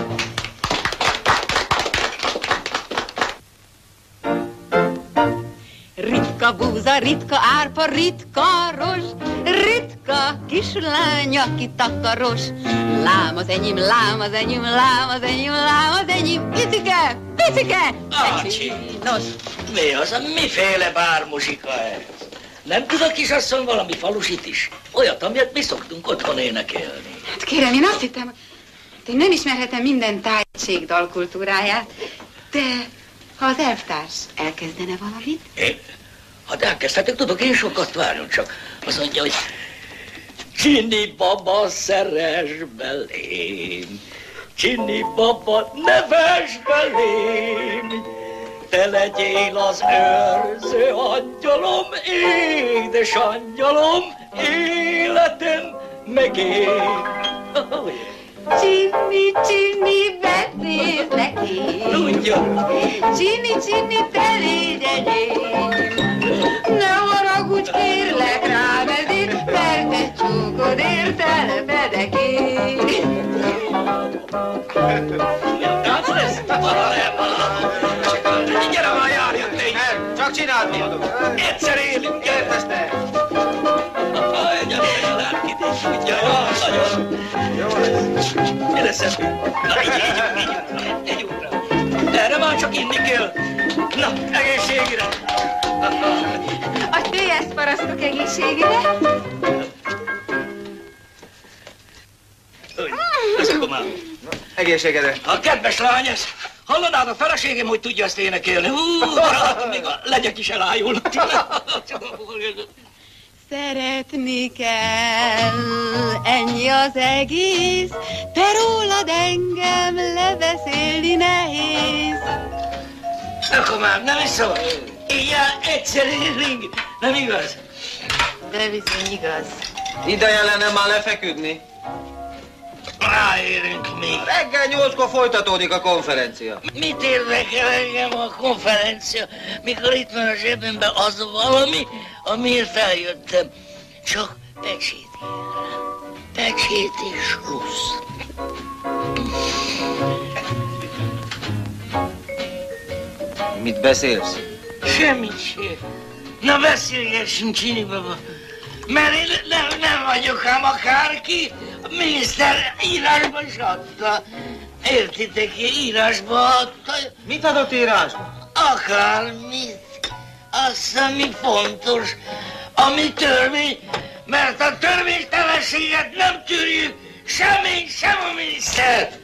Ritka búza, ritka árpa, ritka ros, ritka kislány, aki takaros. Lám az enyém, lám az enyém, lám az enyém, lám az enyém, picike, picike, Nos, mi az, a miféle bármuzsika ez? Nem tud a kisasszony valami falusit is? Olyat, amilyet mi szoktunk otthon énekelni. Hát kérem, én azt hittem, hogy én nem ismerhetem minden tájegység dalkultúráját, de ha az elvtárs elkezdene valamit? Én? Hát elkezdhetek, tudok én sokat, várjon csak. Azt mondja, hogy Csini baba, szeres belém, Csini baba, neves belém, te legyél az őrző angyalom, édes angyalom, életem megél. Csini, csini, vetéz neki. Tudja. Csini, csini, te légy enyém. Ne haragudj, kérlek rám ezért, mert egy csókodért telepedek én. Hát lesz, vala nem, vala. Gyere már, járjon tényleg. Csak csináld, mondom. Egyszer élünk, értesz te. Gyere, lát ki, tudja, nagyon. Jó lesz. Gyere, Szemi. Na, így, így, így, így, így. Erre már csak inni kell. Na, egészségre. A téjeszt parasztok egészségére. Ez akkor már. Egészségedre. A kedves lány, ez. Hallanád a feleségem, hogy tudja ezt énekelni? Hú, még a legyek is elájulnak. Szeretni kell, ennyi az egész, te rólad engem lebeszélni nehéz. Akkor már nem is szól. Ilyen egyszer élünk, nem igaz? De bizony igaz. Ideje lenne már lefeküdni. Ráérünk még. Reggel nyolckor folytatódik a konferencia. Mit érdekel engem a konferencia, mikor itt van a zsebemben az valami, amiért feljöttem. Csak pecsét. pecsét és rossz. Mit beszélsz? Semmit sem. Na beszélgessünk, Csini baba. Mert én nem, nem vagyok ám akárki. A miniszter írásba is adta. Értitek, írásba adta. Mit adott írásba? Akármit. Azt, ami fontos, ami törvény, mert a törvénytelenséget nem tűrjük, sem én, sem a miniszter.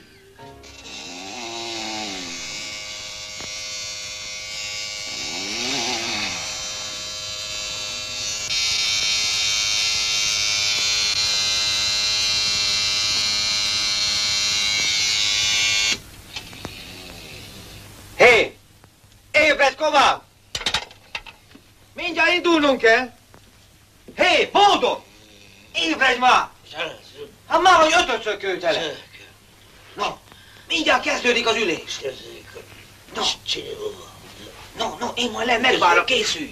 Hé! Ébredj, Kovál! Mindjárt indulnunk kell. Hé, Bódog! Ébredj már! Hát már vagy ötödször küldtelek. No, mindjárt kezdődik az ülés. No, no, no, én majd le megvárok, készülj.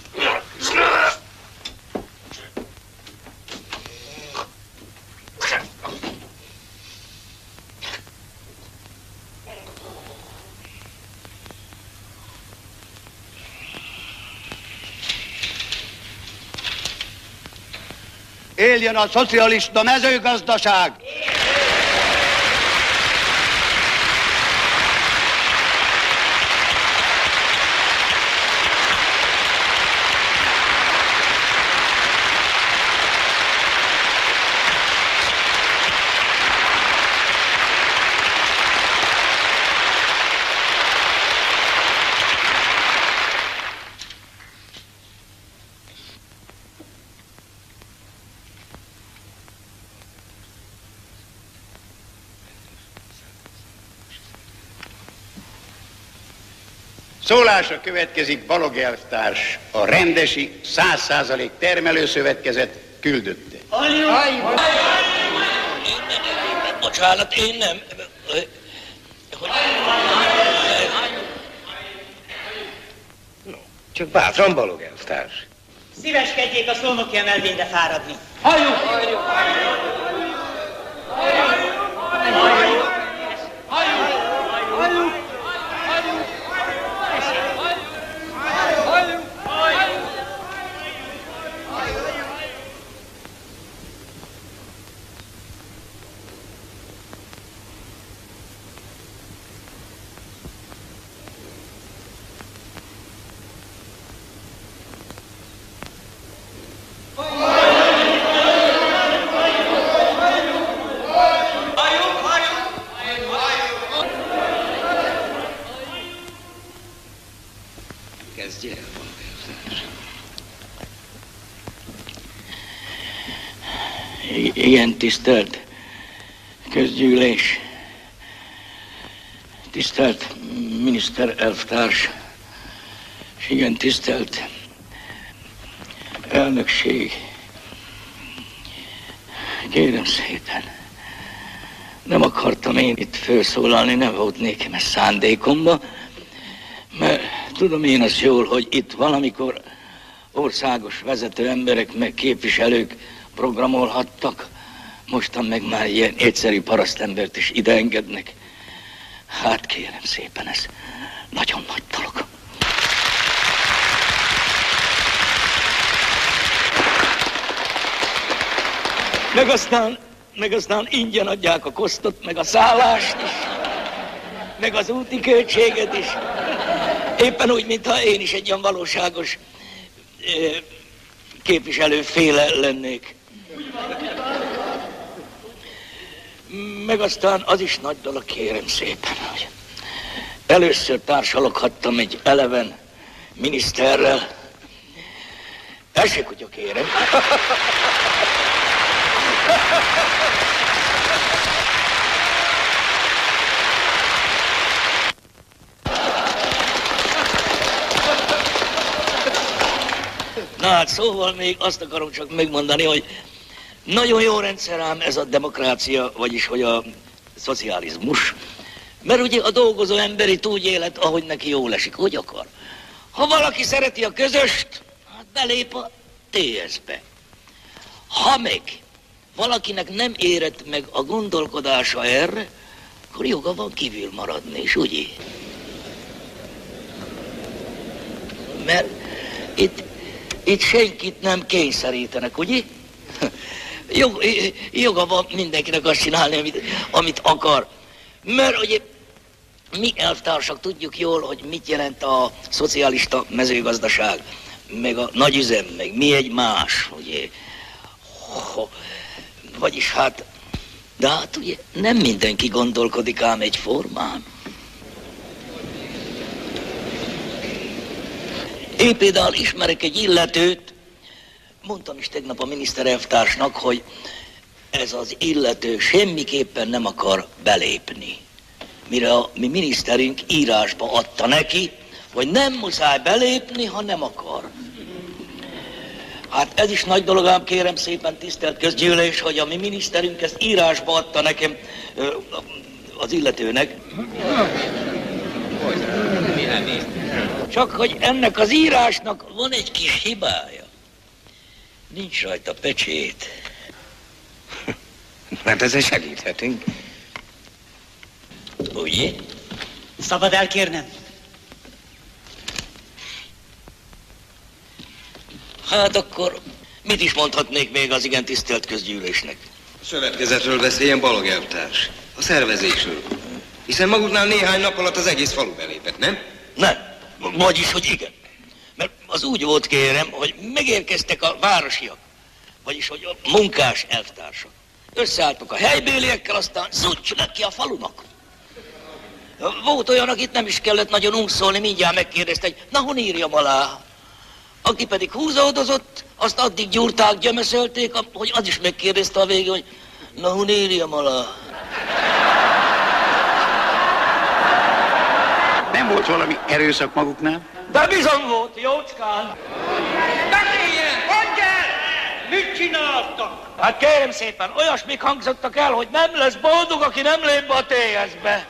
Éljen a szocialista mezőgazdaság! Szólásra következik Balog elvtárs, a rendesi száz százalék termelőszövetkezet küldötte. Bocsánat, én nem. Csak bátran, Balog elvtárs. Szíveskedjék a szónoki emelvényre fáradni. Halljuk! Halljuk! Igen, tisztelt közgyűlés, tisztelt miniszter elvtárs, és igen, tisztelt elnökség. Kérem szépen, nem akartam én itt felszólalni, nem volt nékem ez szándékomba, mert tudom én azt jól, hogy itt valamikor országos vezető emberek meg képviselők programolhattak, mostan meg már ilyen egyszerű parasztembert is ide engednek. Hát kérem szépen, ez nagyon nagy dolog. Meg aztán, meg aztán ingyen adják a kosztot, meg a szállást is, meg az úti költséget is. Éppen úgy, mintha én is egy olyan valóságos eh, képviselőféle lennék. Meg aztán az is nagy dolog, kérem szépen, hogy először társaloghattam egy eleven miniszterrel. Első kutya, kérem. Na hát szóval még azt akarom csak megmondani, hogy nagyon jó rendszer ám ez a demokrácia, vagyis hogy a szocializmus. Mert ugye a dolgozó ember itt úgy élet, ahogy neki jól esik, hogy akar. Ha valaki szereti a közöst, hát belép a té es-be. Ha meg valakinek nem érett meg a gondolkodása erre, akkor joga van kívül maradni is, ugye? Mert itt, itt senkit nem kényszerítenek, ugye? Jog, joga van mindenkinek azt csinálni, amit, amit akar. Mert ugye mi elvtársak tudjuk jól, hogy mit jelent a szocialista mezőgazdaság, meg a nagyüzem, meg mi egy más, ugye? Vagyis hát, de hát ugye nem mindenki gondolkodik ám egyformán. Én például ismerek egy illetőt, mondtam is tegnap a miniszterelvtársnak, hogy ez az illető semmiképpen nem akar belépni. Mire a mi miniszterünk írásba adta neki, hogy nem muszáj belépni, ha nem akar. Hát ez is nagy dolog, ám kérem szépen, tisztelt közgyűlés, hogy a mi miniszterünk ezt írásba adta nekem az illetőnek. Csak hogy ennek az írásnak van egy kis hibája. Nincs rajta pecsét. Hát ezzel segíthetünk. Ugye? Szabad elkérnem? Hát akkor mit is mondhatnék még az igen tisztelt közgyűlésnek? A szövetkezetről beszéljen Balog elvtárs. A szervezésről. Hiszen maguknál néhány nap alatt az egész falu belépett, nem? Nem. Vagyis, hogy igen. Mert az úgy volt, kérem, hogy megérkeztek a városiak. Vagyis, hogy a munkás elvtársak. Összeálltak a helybéliekkel, aztán zucs neki a falunak. Volt olyan, akit nem is kellett nagyon unszolni, mindjárt megkérdezte, hogy na, hon írjam alá. Aki pedig húzódozott, azt addig gyúrták, gyömöszölték, hogy az is megkérdezte a végén, hogy na, hon írjam alá. Nem volt valami erőszak maguknál? De bizony volt, jócskán. Beszéljen, mondj el! Mit csináltak? Hát kérem szépen, olyasmik hangzottak el, hogy nem lesz boldog, aki nem lép be a té es-be.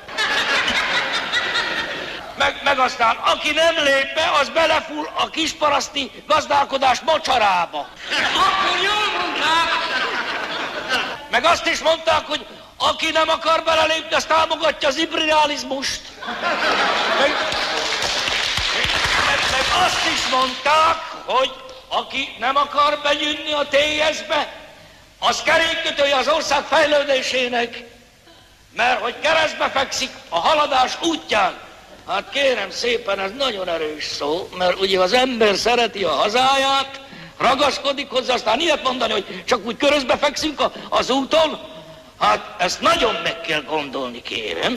Meg, meg aztán, aki nem lép be, az belefull a kisparaszti gazdálkodás mocsarába. Akkor jól mondták. Meg azt is mondták, hogy aki nem akar belelépni, az támogatja az imperializmust. Meg, meg, meg azt is mondták, hogy aki nem akar bejönni a té es-be, az kerékkötője az ország fejlődésének, mert hogy keresztbe fekszik a haladás útján. Hát kérem szépen, ez nagyon erős szó, mert ugye az ember szereti a hazáját, ragaszkodik hozzá, aztán ilyet mondani, hogy csak úgy körözbe fekszünk a, az úton, hát ezt nagyon meg kell gondolni, kérem.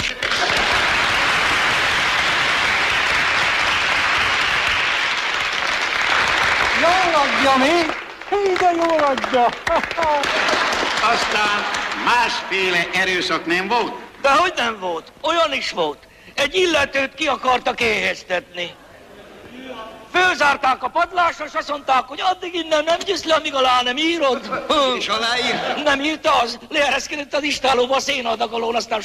Jól adja, mi? De jól adja. Aztán másféle erőszak nem volt? Dehogy nem volt, olyan is volt. Egy illetőt ki akartak éheztetni. Fölzárták a padlásra, és azt mondták, hogy addig innen nem győz le, amíg alá nem írod. És aláírta? Nem írta, az leereszkedett az istálóba a szénadagolón, aztán...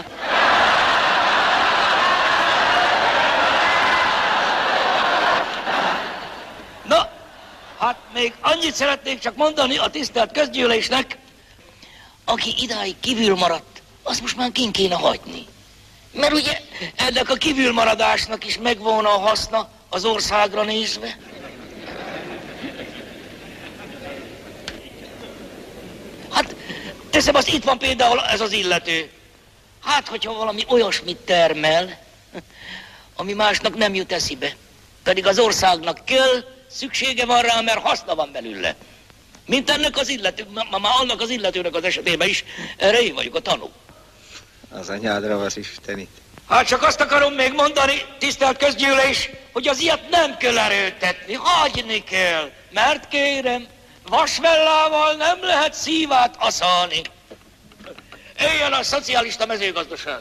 Na, hát még annyit szeretnék csak mondani a tisztelt közgyűlésnek, aki idáig kívül maradt, azt most már kint kéne hagyni. Mert ugye ennek a kívülmaradásnak is megvolna a haszna az országra nézve. Hát teszem azt, itt van például ez az illető. Hát, hogyha valami olyasmit termel, ami másnak nem jut eszibe. Pedig az országnak kell, szüksége van rá, mert haszna van belőle. Mint ennek az illető, már annak az illetőnek az esetében is, erre én vagyok a tanú. Az anyádra vas istenit. Hát csak azt akarom még mondani, tisztelt közgyűlés, hogy az ilyet nem kell erőltetni, hagyni kell. Mert kérem, vasvellával nem lehet szívát aszalni. Éljen a szocialista mezőgazdaság!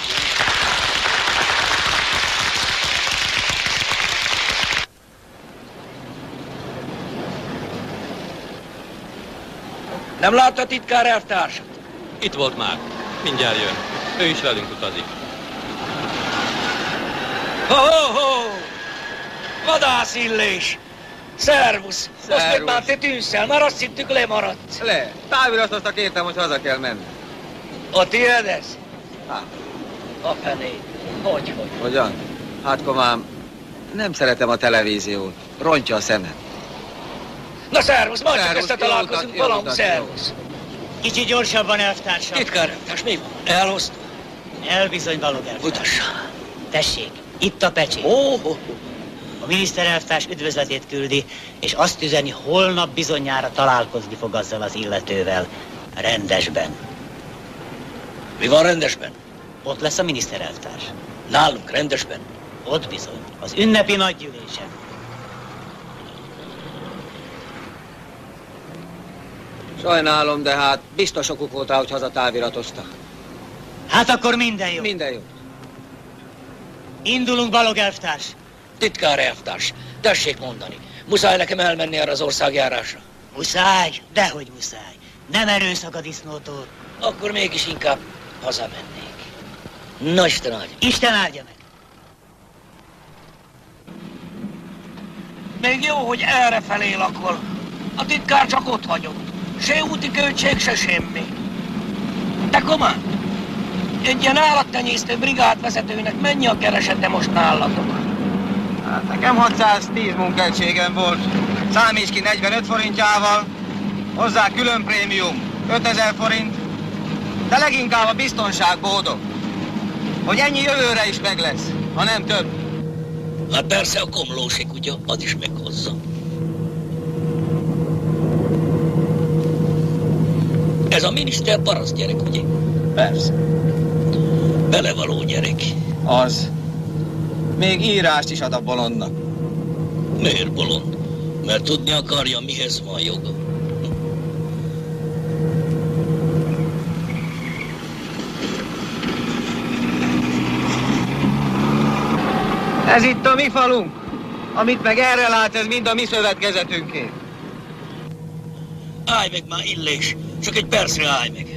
Nem látta titkár elvtársat? Itt volt már. Mindjárt jön. Ő is velünk utazik. Ho-ho-ho! Vadászillés! Szervusz! Most meg már te tűnsz el, már azt hittük lemaradsz. Le, táviratoztak értem, hogy haza kell menni. A tiéd ez? Hát. A fené. Hogy, hogy? Hogyan? Hát komám, nem szeretem a televíziót. Rontja a szemem. Na szervusz, majd csak Szervusz, ezt találkozunk jó utat, valahol, jó utat, szervusz. Kicsit gyorsabban, elvtársam. Titkár elvtárs, mi van? Elhoztam? Elbizony, Balog elvtárs. Mutassa. Tessék, itt a pecsét. Ó, oh, oh. A miniszterelvtárs üdvözletét küldi, és azt üzeni, holnap bizonyára találkozni fog azzal az illetővel. Rendesben. Mi van rendesben? Ott lesz a miniszterelvtárs. Nálunk rendesben? Ott bizony, az ünnepi nagygyűlésen. Sajnálom, de hát biztos okuk volt rá, hogy hazatáviratoztak. Hát akkor minden jó. Minden jó. Indulunk, Balog elvtárs. Titkár elvtárs, tessék mondani. Muszáj nekem elmenni arra az országjárásra? Muszáj? Dehogy muszáj. Nem erőszak a disznótól. Akkor mégis inkább hazamennék. Na, Isten áldja. Isten áldja meg. Még jó, hogy erre felé lakol. A titkár csak ott hagyott. Se úti költség, se semmi. Te komán, egy ilyen állattenyésztő brigád vezetőnek mennyi a keresete most nálatok? Hát nekem hatszáztíz munkaegységem volt. Számíts ki negyvenöt forintjával, hozzá külön prémium, ötezer forint, de leginkább a biztonság, Bódog, hogy ennyi jövőre is meg lesz, ha nem több. Hát persze a komlósi kutya, az is meghozza. Ez a miniszter paraszt gyerek, ugye? Persze. Belevaló gyerek. Az. Még írást is ad a bolondnak. Miért bolond? Mert tudni akarja, mihez van joga. Ez itt a mi falunk. Amit meg erre lát, ez mind a mi szövetkezetünké. Állj meg már, Illés! Csak egy percre állj meg!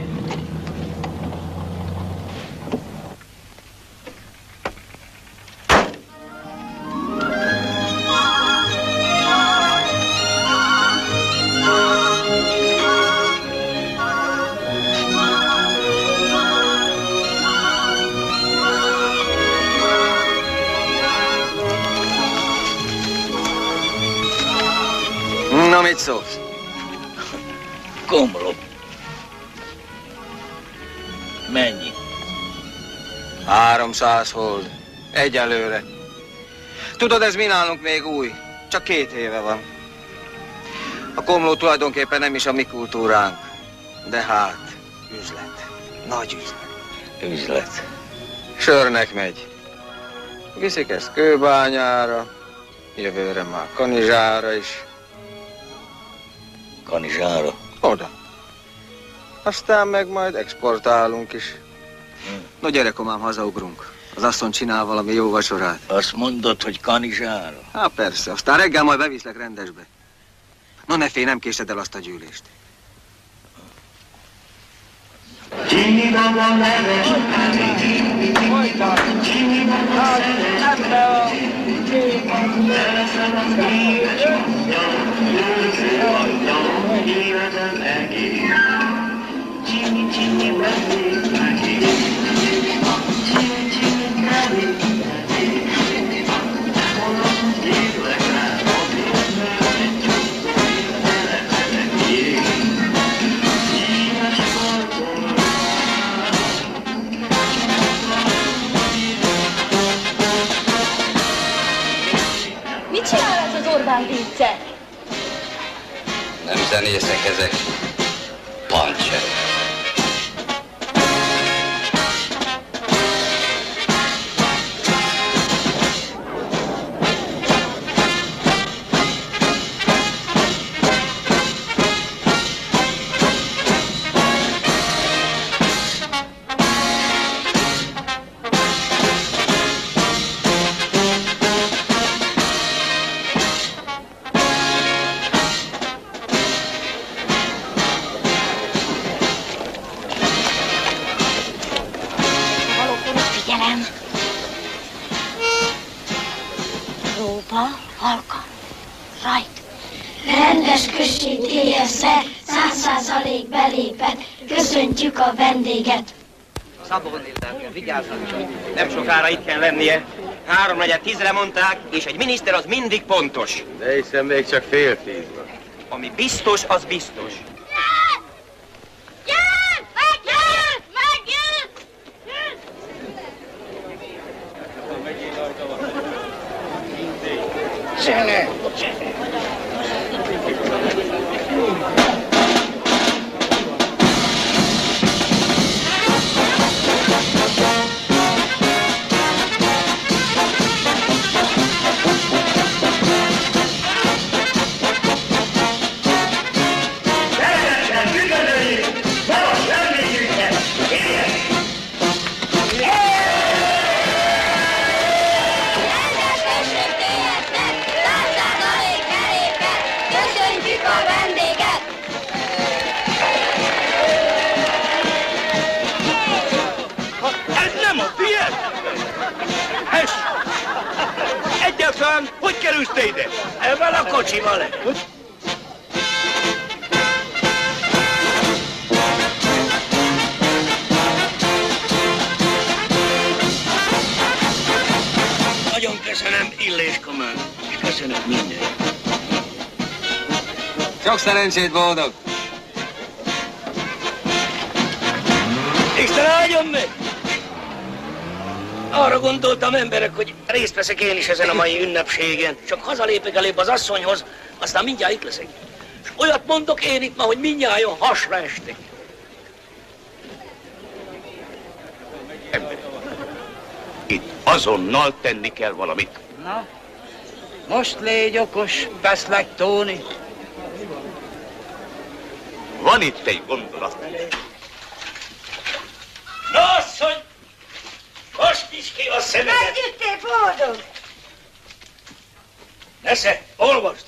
Na, mit szólsz? Komló. Mennyi? Háromszáz hold. Egyelőre. Tudod, ez mi nálunk még új. Csak két éve van. A komló tulajdonképpen nem is a mi kultúránk. De hát, üzlet. Nagy üzlet. Üzlet. Sörnek megy. Viszik ezt Kőbányára, jövőre már Kanizsára is. Kanizsára? Oda. Aztán meg majd exportálunk is. Hmm. No gyere, komám, hazaugrunk. Az asszony csinál valami jó vacsorát. Azt mondod, hogy Kanizsára? Hát persze, aztán reggel majd beviszlek rendesbe. No ne félj, nem késed el azt a gyűlést. Mit csinál ez az Orbán Vince? Nem zenészek ezek, pancserek. Rendes község éjjelsze, száz százalék belépett. Köszöntjük a vendéget. Szabó Néltel, vigyázzanak csak. Nem sokára itt kell lennie. Háromnegyed tízre mondták, és egy miniszter az mindig pontos. De hiszen még csak fél tíz van. Ami biztos, az biztos. Jön! Megjön! Megjön! Zsene! Egyáltalán, hogy kerülsz te ide? Ezzel a kocsival. Nagyon köszönöm, Illés Komán, és köszönök mindent. Sok szerencsét, boldog! Isten áldjon meg! Arra gondoltam, emberek, hogy részt veszek én is ezen a mai ünnepségen. Csak hazalépek elébb az asszonyhoz, aztán mindjárt itt leszek. És olyat mondok én itt ma, hogy mindnyájon hasra estek. Emberek, itt azonnal tenni kell valamit. Na, most légy okos, veszlek, Tóni. Van itt egy gondolat. Na, asszony! Most is ki a szemedet! Megjöttél, boldog! Nesze, olvasd!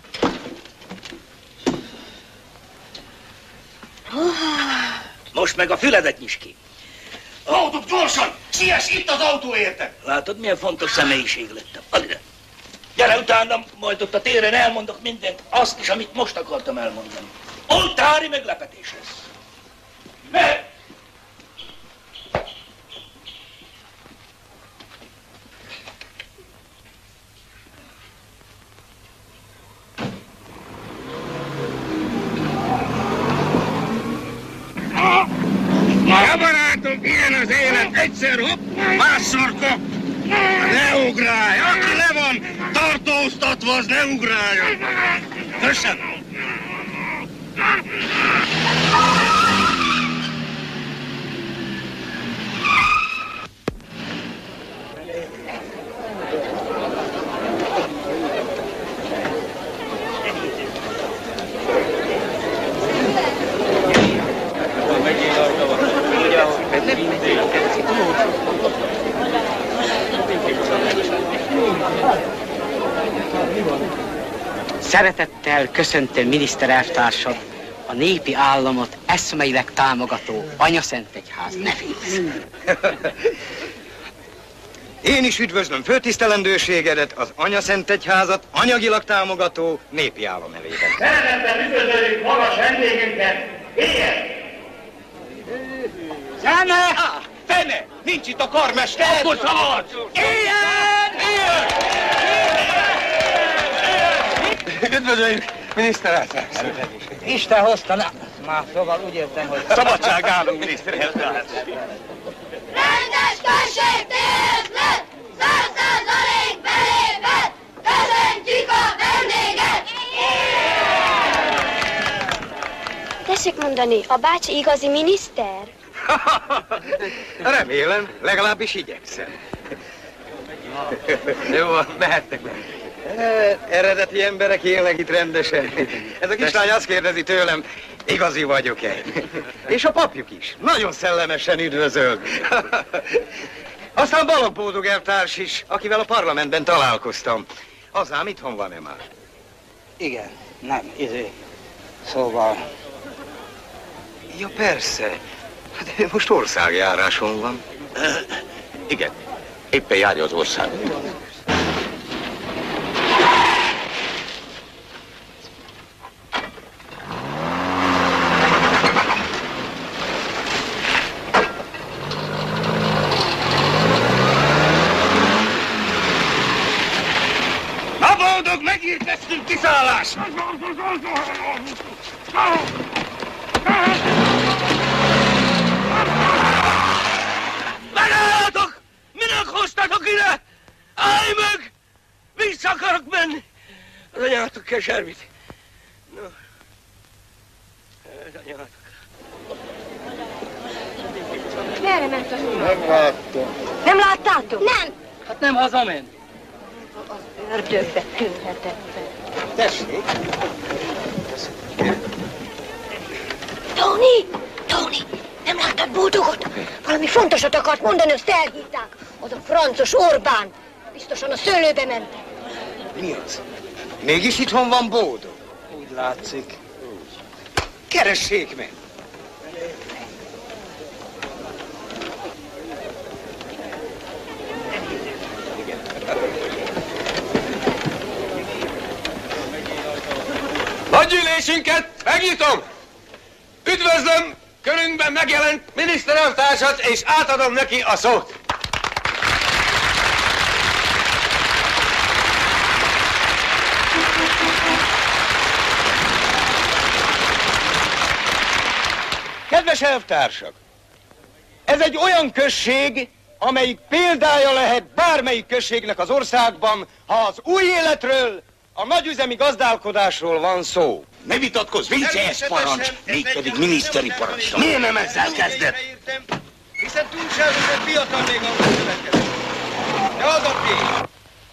Most meg a füledet nyisd ki. Boldog, gyorsan! Siess, itt az autó érte! Látod, milyen fontos személyiség lettem. Add ide. Gyere utánam, majd ott a téren elmondok mindent, azt is, amit most akartam elmondani. Oltári meglepetés lesz. Mehet! Ja, barátom, ilyen az élet. Egyszer hopp, másszor kap. Ne ugrálj! Aki le van tartóztatva, az ne ugráljon. Köszönöm. Szeretettel köszöntöm miniszterelvtársad, a népi államot eszmeileg támogató Anyaszentegyház nevében. Én is üdvözlöm főtisztelendőségedet, az Anyaszentegyházat anyagilag támogató népi állam nevében. Szeretettel üdvözöljük magas vendégünket! Éjjel! Zene! Ah, fene! Nincs itt a karmester! Akkor szabadsz! Ilyen! Üdvözöljük, miniszterelvtárs! Isten hozta, na, már szóval úgy értem, hogy... Szabadság állunk, miniszterelvtárs! Rendes község térdlet, száz százalék belépett. Köszöntjük a vendéget! Tessék mondani, a bácsi igazi miniszter? Remélem, legalábbis igyekszem. Jó van, mehettek meg. Eredeti emberek élnek itt rendesen. Ez a kislány azt kérdezi tőlem, igazi vagyok-e? És a papjuk is. Nagyon szellemesen üdvözöl. Aztán Balogh Bódog elvtárs is, akivel a parlamentben találkoztam. Az ám itthon van-e már? Igen, nem, izé. Szóval... Ja, persze. Hát ő most országjáráson van. Igen, éppen járja az ország. Megálljatok! Minek hoztatok ide? Állj meg! Vissza akarok menni! Az anyátok keservit. No. Az anyátok. Merre ment az úr? Nem láttam. Nem láttátok? Nem. Hát nem hazament. Az ördögbe tűnhetett. Tessék. Tony! Tony! Nem láttad Boldogot? Valami fontosat akart mondani, azt elhívták. Az a francos Orbán. Biztosan a szőlőbe ment. Mi az? Mégis itthon van Boldog? Úgy látszik. Keressék meg! Nagygyűlésünket megnyitom! Üdvözlöm körünkben megjelent miniszterelvtársat, és átadom neki a szót. Kedves elvtársak! Ez egy olyan község, amelyik példája lehet bármelyik községnek az országban, ha az új életről, a nagyüzemi gazdálkodásról van szó. Ne vitatkozz, Vince, ez parancs, mégpedig miniszteri parancs. Miért nem ezzel kezdett? Hiszen túlságosan fiatal még a következő. De az a tény.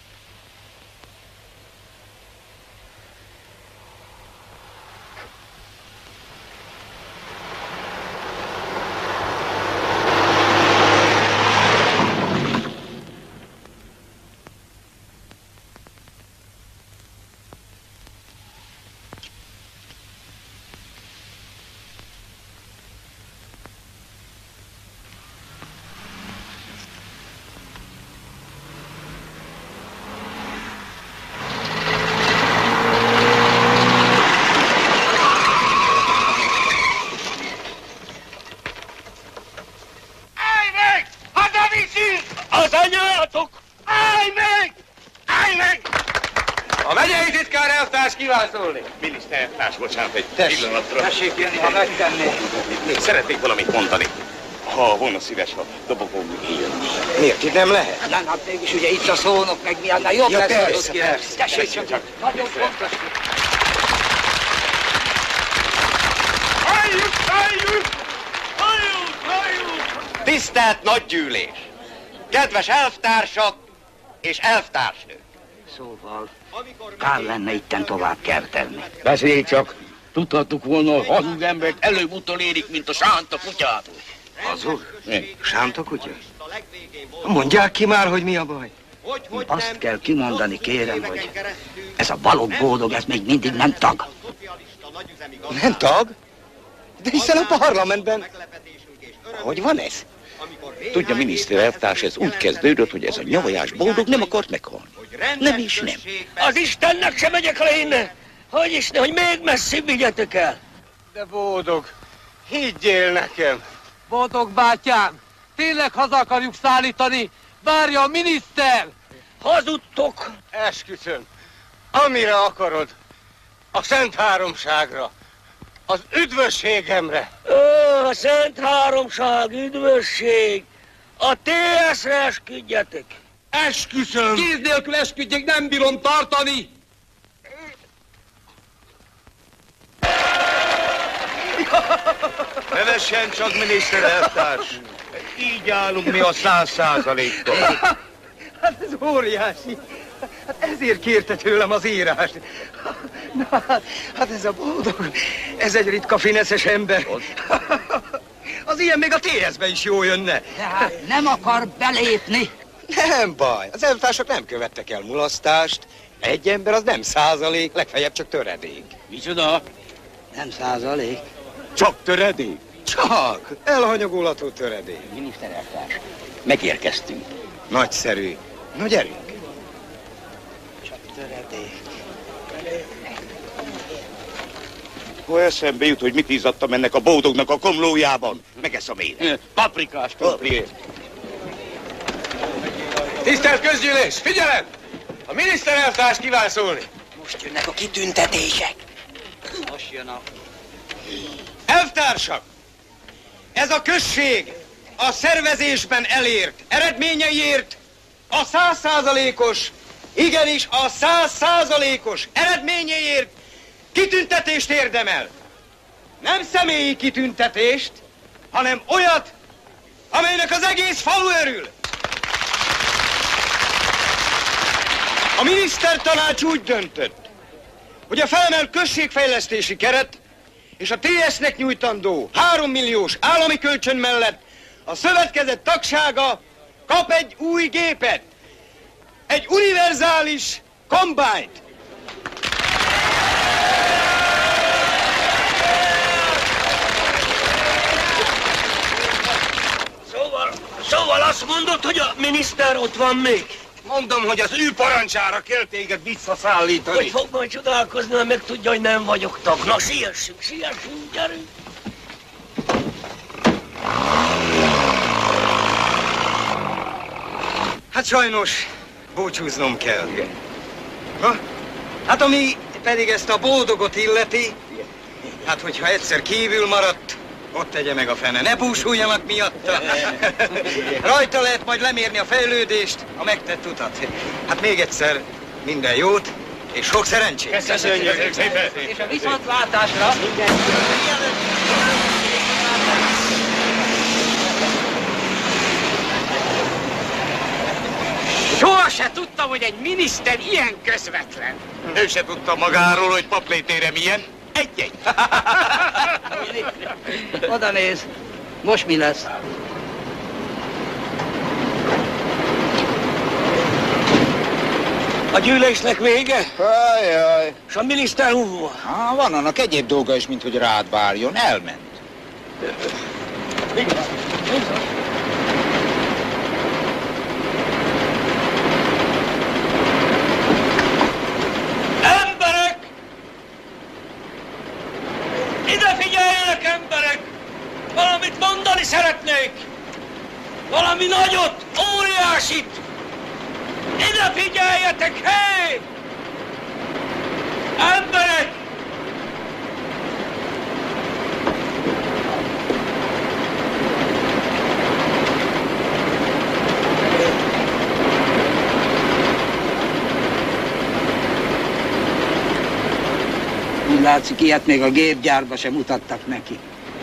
Az anyátok! Állj meg! Állj meg! A megyei titkár elvtárs kíván szólni. Miniszterelvtárs, bocsánat, egy Tessék, pillanatra. tessék jönni, ha megtenné. Szeretnék valamit mondani. Ha volna szíves, ha dobogó jön. Miért itt nem lehet? Nem, hát mégis ugye itt a szónok, meg mi annál jobb Ja, lesz, persze, hogy ott persze. Tessék csak, nagyon fontos. Halljuk, halljuk! Halljuk, halljuk! Tisztelt nagygyűlés! Kedves elvtársak és elvtársnők! Szóval, kár lenne itten tovább kertelni. Beszélj csak! Tudhattuk volna, a hazug embert előbb-utóbb érik, mint a sánt a kutyát. Hazug? Sánta kutya? Mondják ki már, hogy mi a baj. Azt kell kimondani, kérem, hogy ez a Balogh Boldog, ez még mindig nem tag. Nem tag? De hiszen a parlamentben... Hogy van ez? Tudja, miniszterelvtárs, ez úgy kezdődött, hogy ez a nyavajás Boldog nem akart meghalni. Nem is nem. Az Istennek sem megyek le innen! Hogy is ne, hogy még messzebb vigyetek el! De Boldog, higgyél nekem! Boldog bátyám, tényleg haza akarjuk szállítani? Várja a miniszter! Hazudtok! Esküszöm, amire akarod, a Szent Háromságra, az üdvösségemre. Ó, a Szent Háromság, üdvösség! A té eszre esküdjetek! Esküszöm! Kéz nélkül esküdjék, nem bírom tartani! Nevessen csak, miniszterelvtárs! Így állunk mi a száz százaléktól. Hát ez óriási. Hát ezért kérte tőlem az írást. Na, hát, hát ez a Boldog, ez egy ritka fineszes ember. Az ilyen még a té eszbe is jó jönne. Tehát nem akar belépni. Nem baj, az elvtársak nem követtek el mulasztást. Egy ember az nem százalék, legfeljebb csak töredék. Micsoda? Nem százalék. Csak töredék? Csak, elhanyagolható töredék. Miniszterelvtárs, megérkeztünk. Nagyszerű. Na gyerünk. Csak töredék. Ha eszembe jut, hogy mit izzadtam ennek a Boldognak a komlójában, megeszem én. Paprikás krumpliért. Tisztelt közgyűlés, figyelem! A miniszterelvtárs kíván szólni. Most jönnek a kitüntetések. jön a... Elvtársak! Ez a község a szervezésben elért eredményeiért a száz százalékos, igenis a száz százalékos eredményeiért kitüntetést érdemel. Nem személyi kitüntetést, hanem olyat, amelynek az egész falu örül. A minisztertanács úgy döntött, hogy a felemelt községfejlesztési keret és a té es-nek nyújtandó három milliós állami kölcsön mellett a szövetkezet tagsága kap egy új gépet, egy univerzális kombájnt. Szóval, szóval azt mondod, hogy a miniszter ott van még? Mondom, hogy az ő parancsára kell téged visszaszállítani. Hogy fog majd csodálkozni, ha meg tudja, hogy nem vagyok tag. Na, siessünk, siessünk, gyerünk! Hát sajnos búcsúznom kell. Ha? Hát ami pedig ezt a boldogot illeti, hát hogyha egyszer kívül maradt, ott tegye meg a fene, ne búsuljanak miatta. Rajta lehet majd lemérni a fejlődést, a megtett utat. Hát még egyszer minden jót, és sok szerencsét. Köszönjük szépen. És a viszontlátásra. Soha se tudtam, hogy egy miniszter ilyen közvetlen. Ő se tudta magáról, hogy paplétére milyen. Egy-egy. Oda néz. Most mi lesz? A gyűlésnek vége? Ajaj. És a miniszter hú? Ah, van annak egyéb dolga is, mint hogy rád várjon. Elment. Emberek! Ide figyeljenek, emberek! Valamit mondani szeretnék! Valami nagyot, óriásit! Ide figyeljetek, hé! Emberek! Úgy látszik, ilyet még a gépgyárba sem mutattak neki.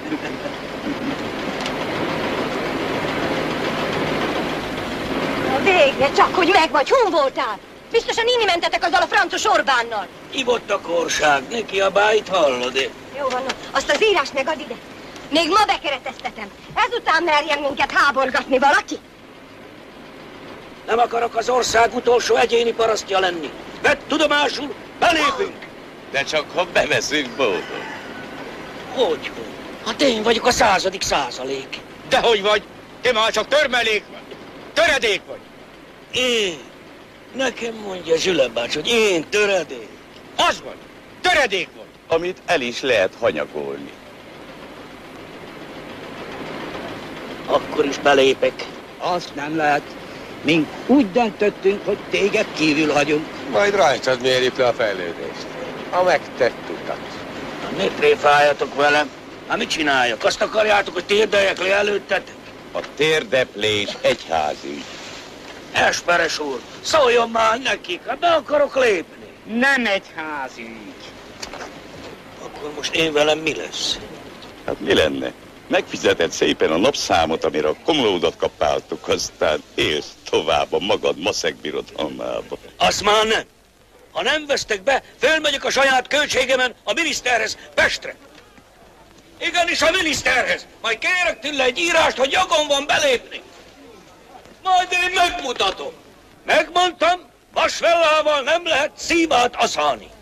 Végre csak, hogy meg vagy, hol voltál? Biztosan inni mentetek azzal a francos Orbánnal. Ivott a korság, neki a bájt hallod-e? Jó van, azt az írást meg add ide. Még ma bekereteztetem. Ezután merjen minket háborgatni valaki. Nem akarok az ország utolsó egyéni parasztja lenni. Vedd tudomásul, belépünk! De csak ha beveszünk, boldog. Hogy, hogy? Hát én vagyok a századik százalék. Dehogy vagy? Te már csak törmelék vagy. Töredék vagy. Én? Nekem mondja Zsüle bács, hogy én töredék. Az vagy. Töredék vagy. Amit el is lehet hanyagolni. Akkor is belépek. Azt nem lehet. Mink úgy döntöttünk, hogy téged kívül hagyunk. Majd rajtad mérjük le a fejlődést. A megtett utat. Ne tréfáljatok velem. Hát mit csináljak? Azt akarjátok, hogy térdeljek le előttetek? A térdeplés egyházügy. Esperes úr, szóljon már nekik, hát be akarok lépni. Nem egy házügy. Akkor most én velem mi lesz? Hát mi lenne? Megfizeted szépen a napszámot, amire a komlódat kapáltuk, aztán élsz tovább a magad maszek birodalmába. Azt már nem. Ha nem vesztek be, fölmegyek a saját költségemen a miniszterhez, Pestre. Igenis a miniszterhez. Majd kérek tőle egy írást, hogy jogom van belépni. Majd én megmutatom. Megmondtam, vasvellával nem lehet szívát aszálni.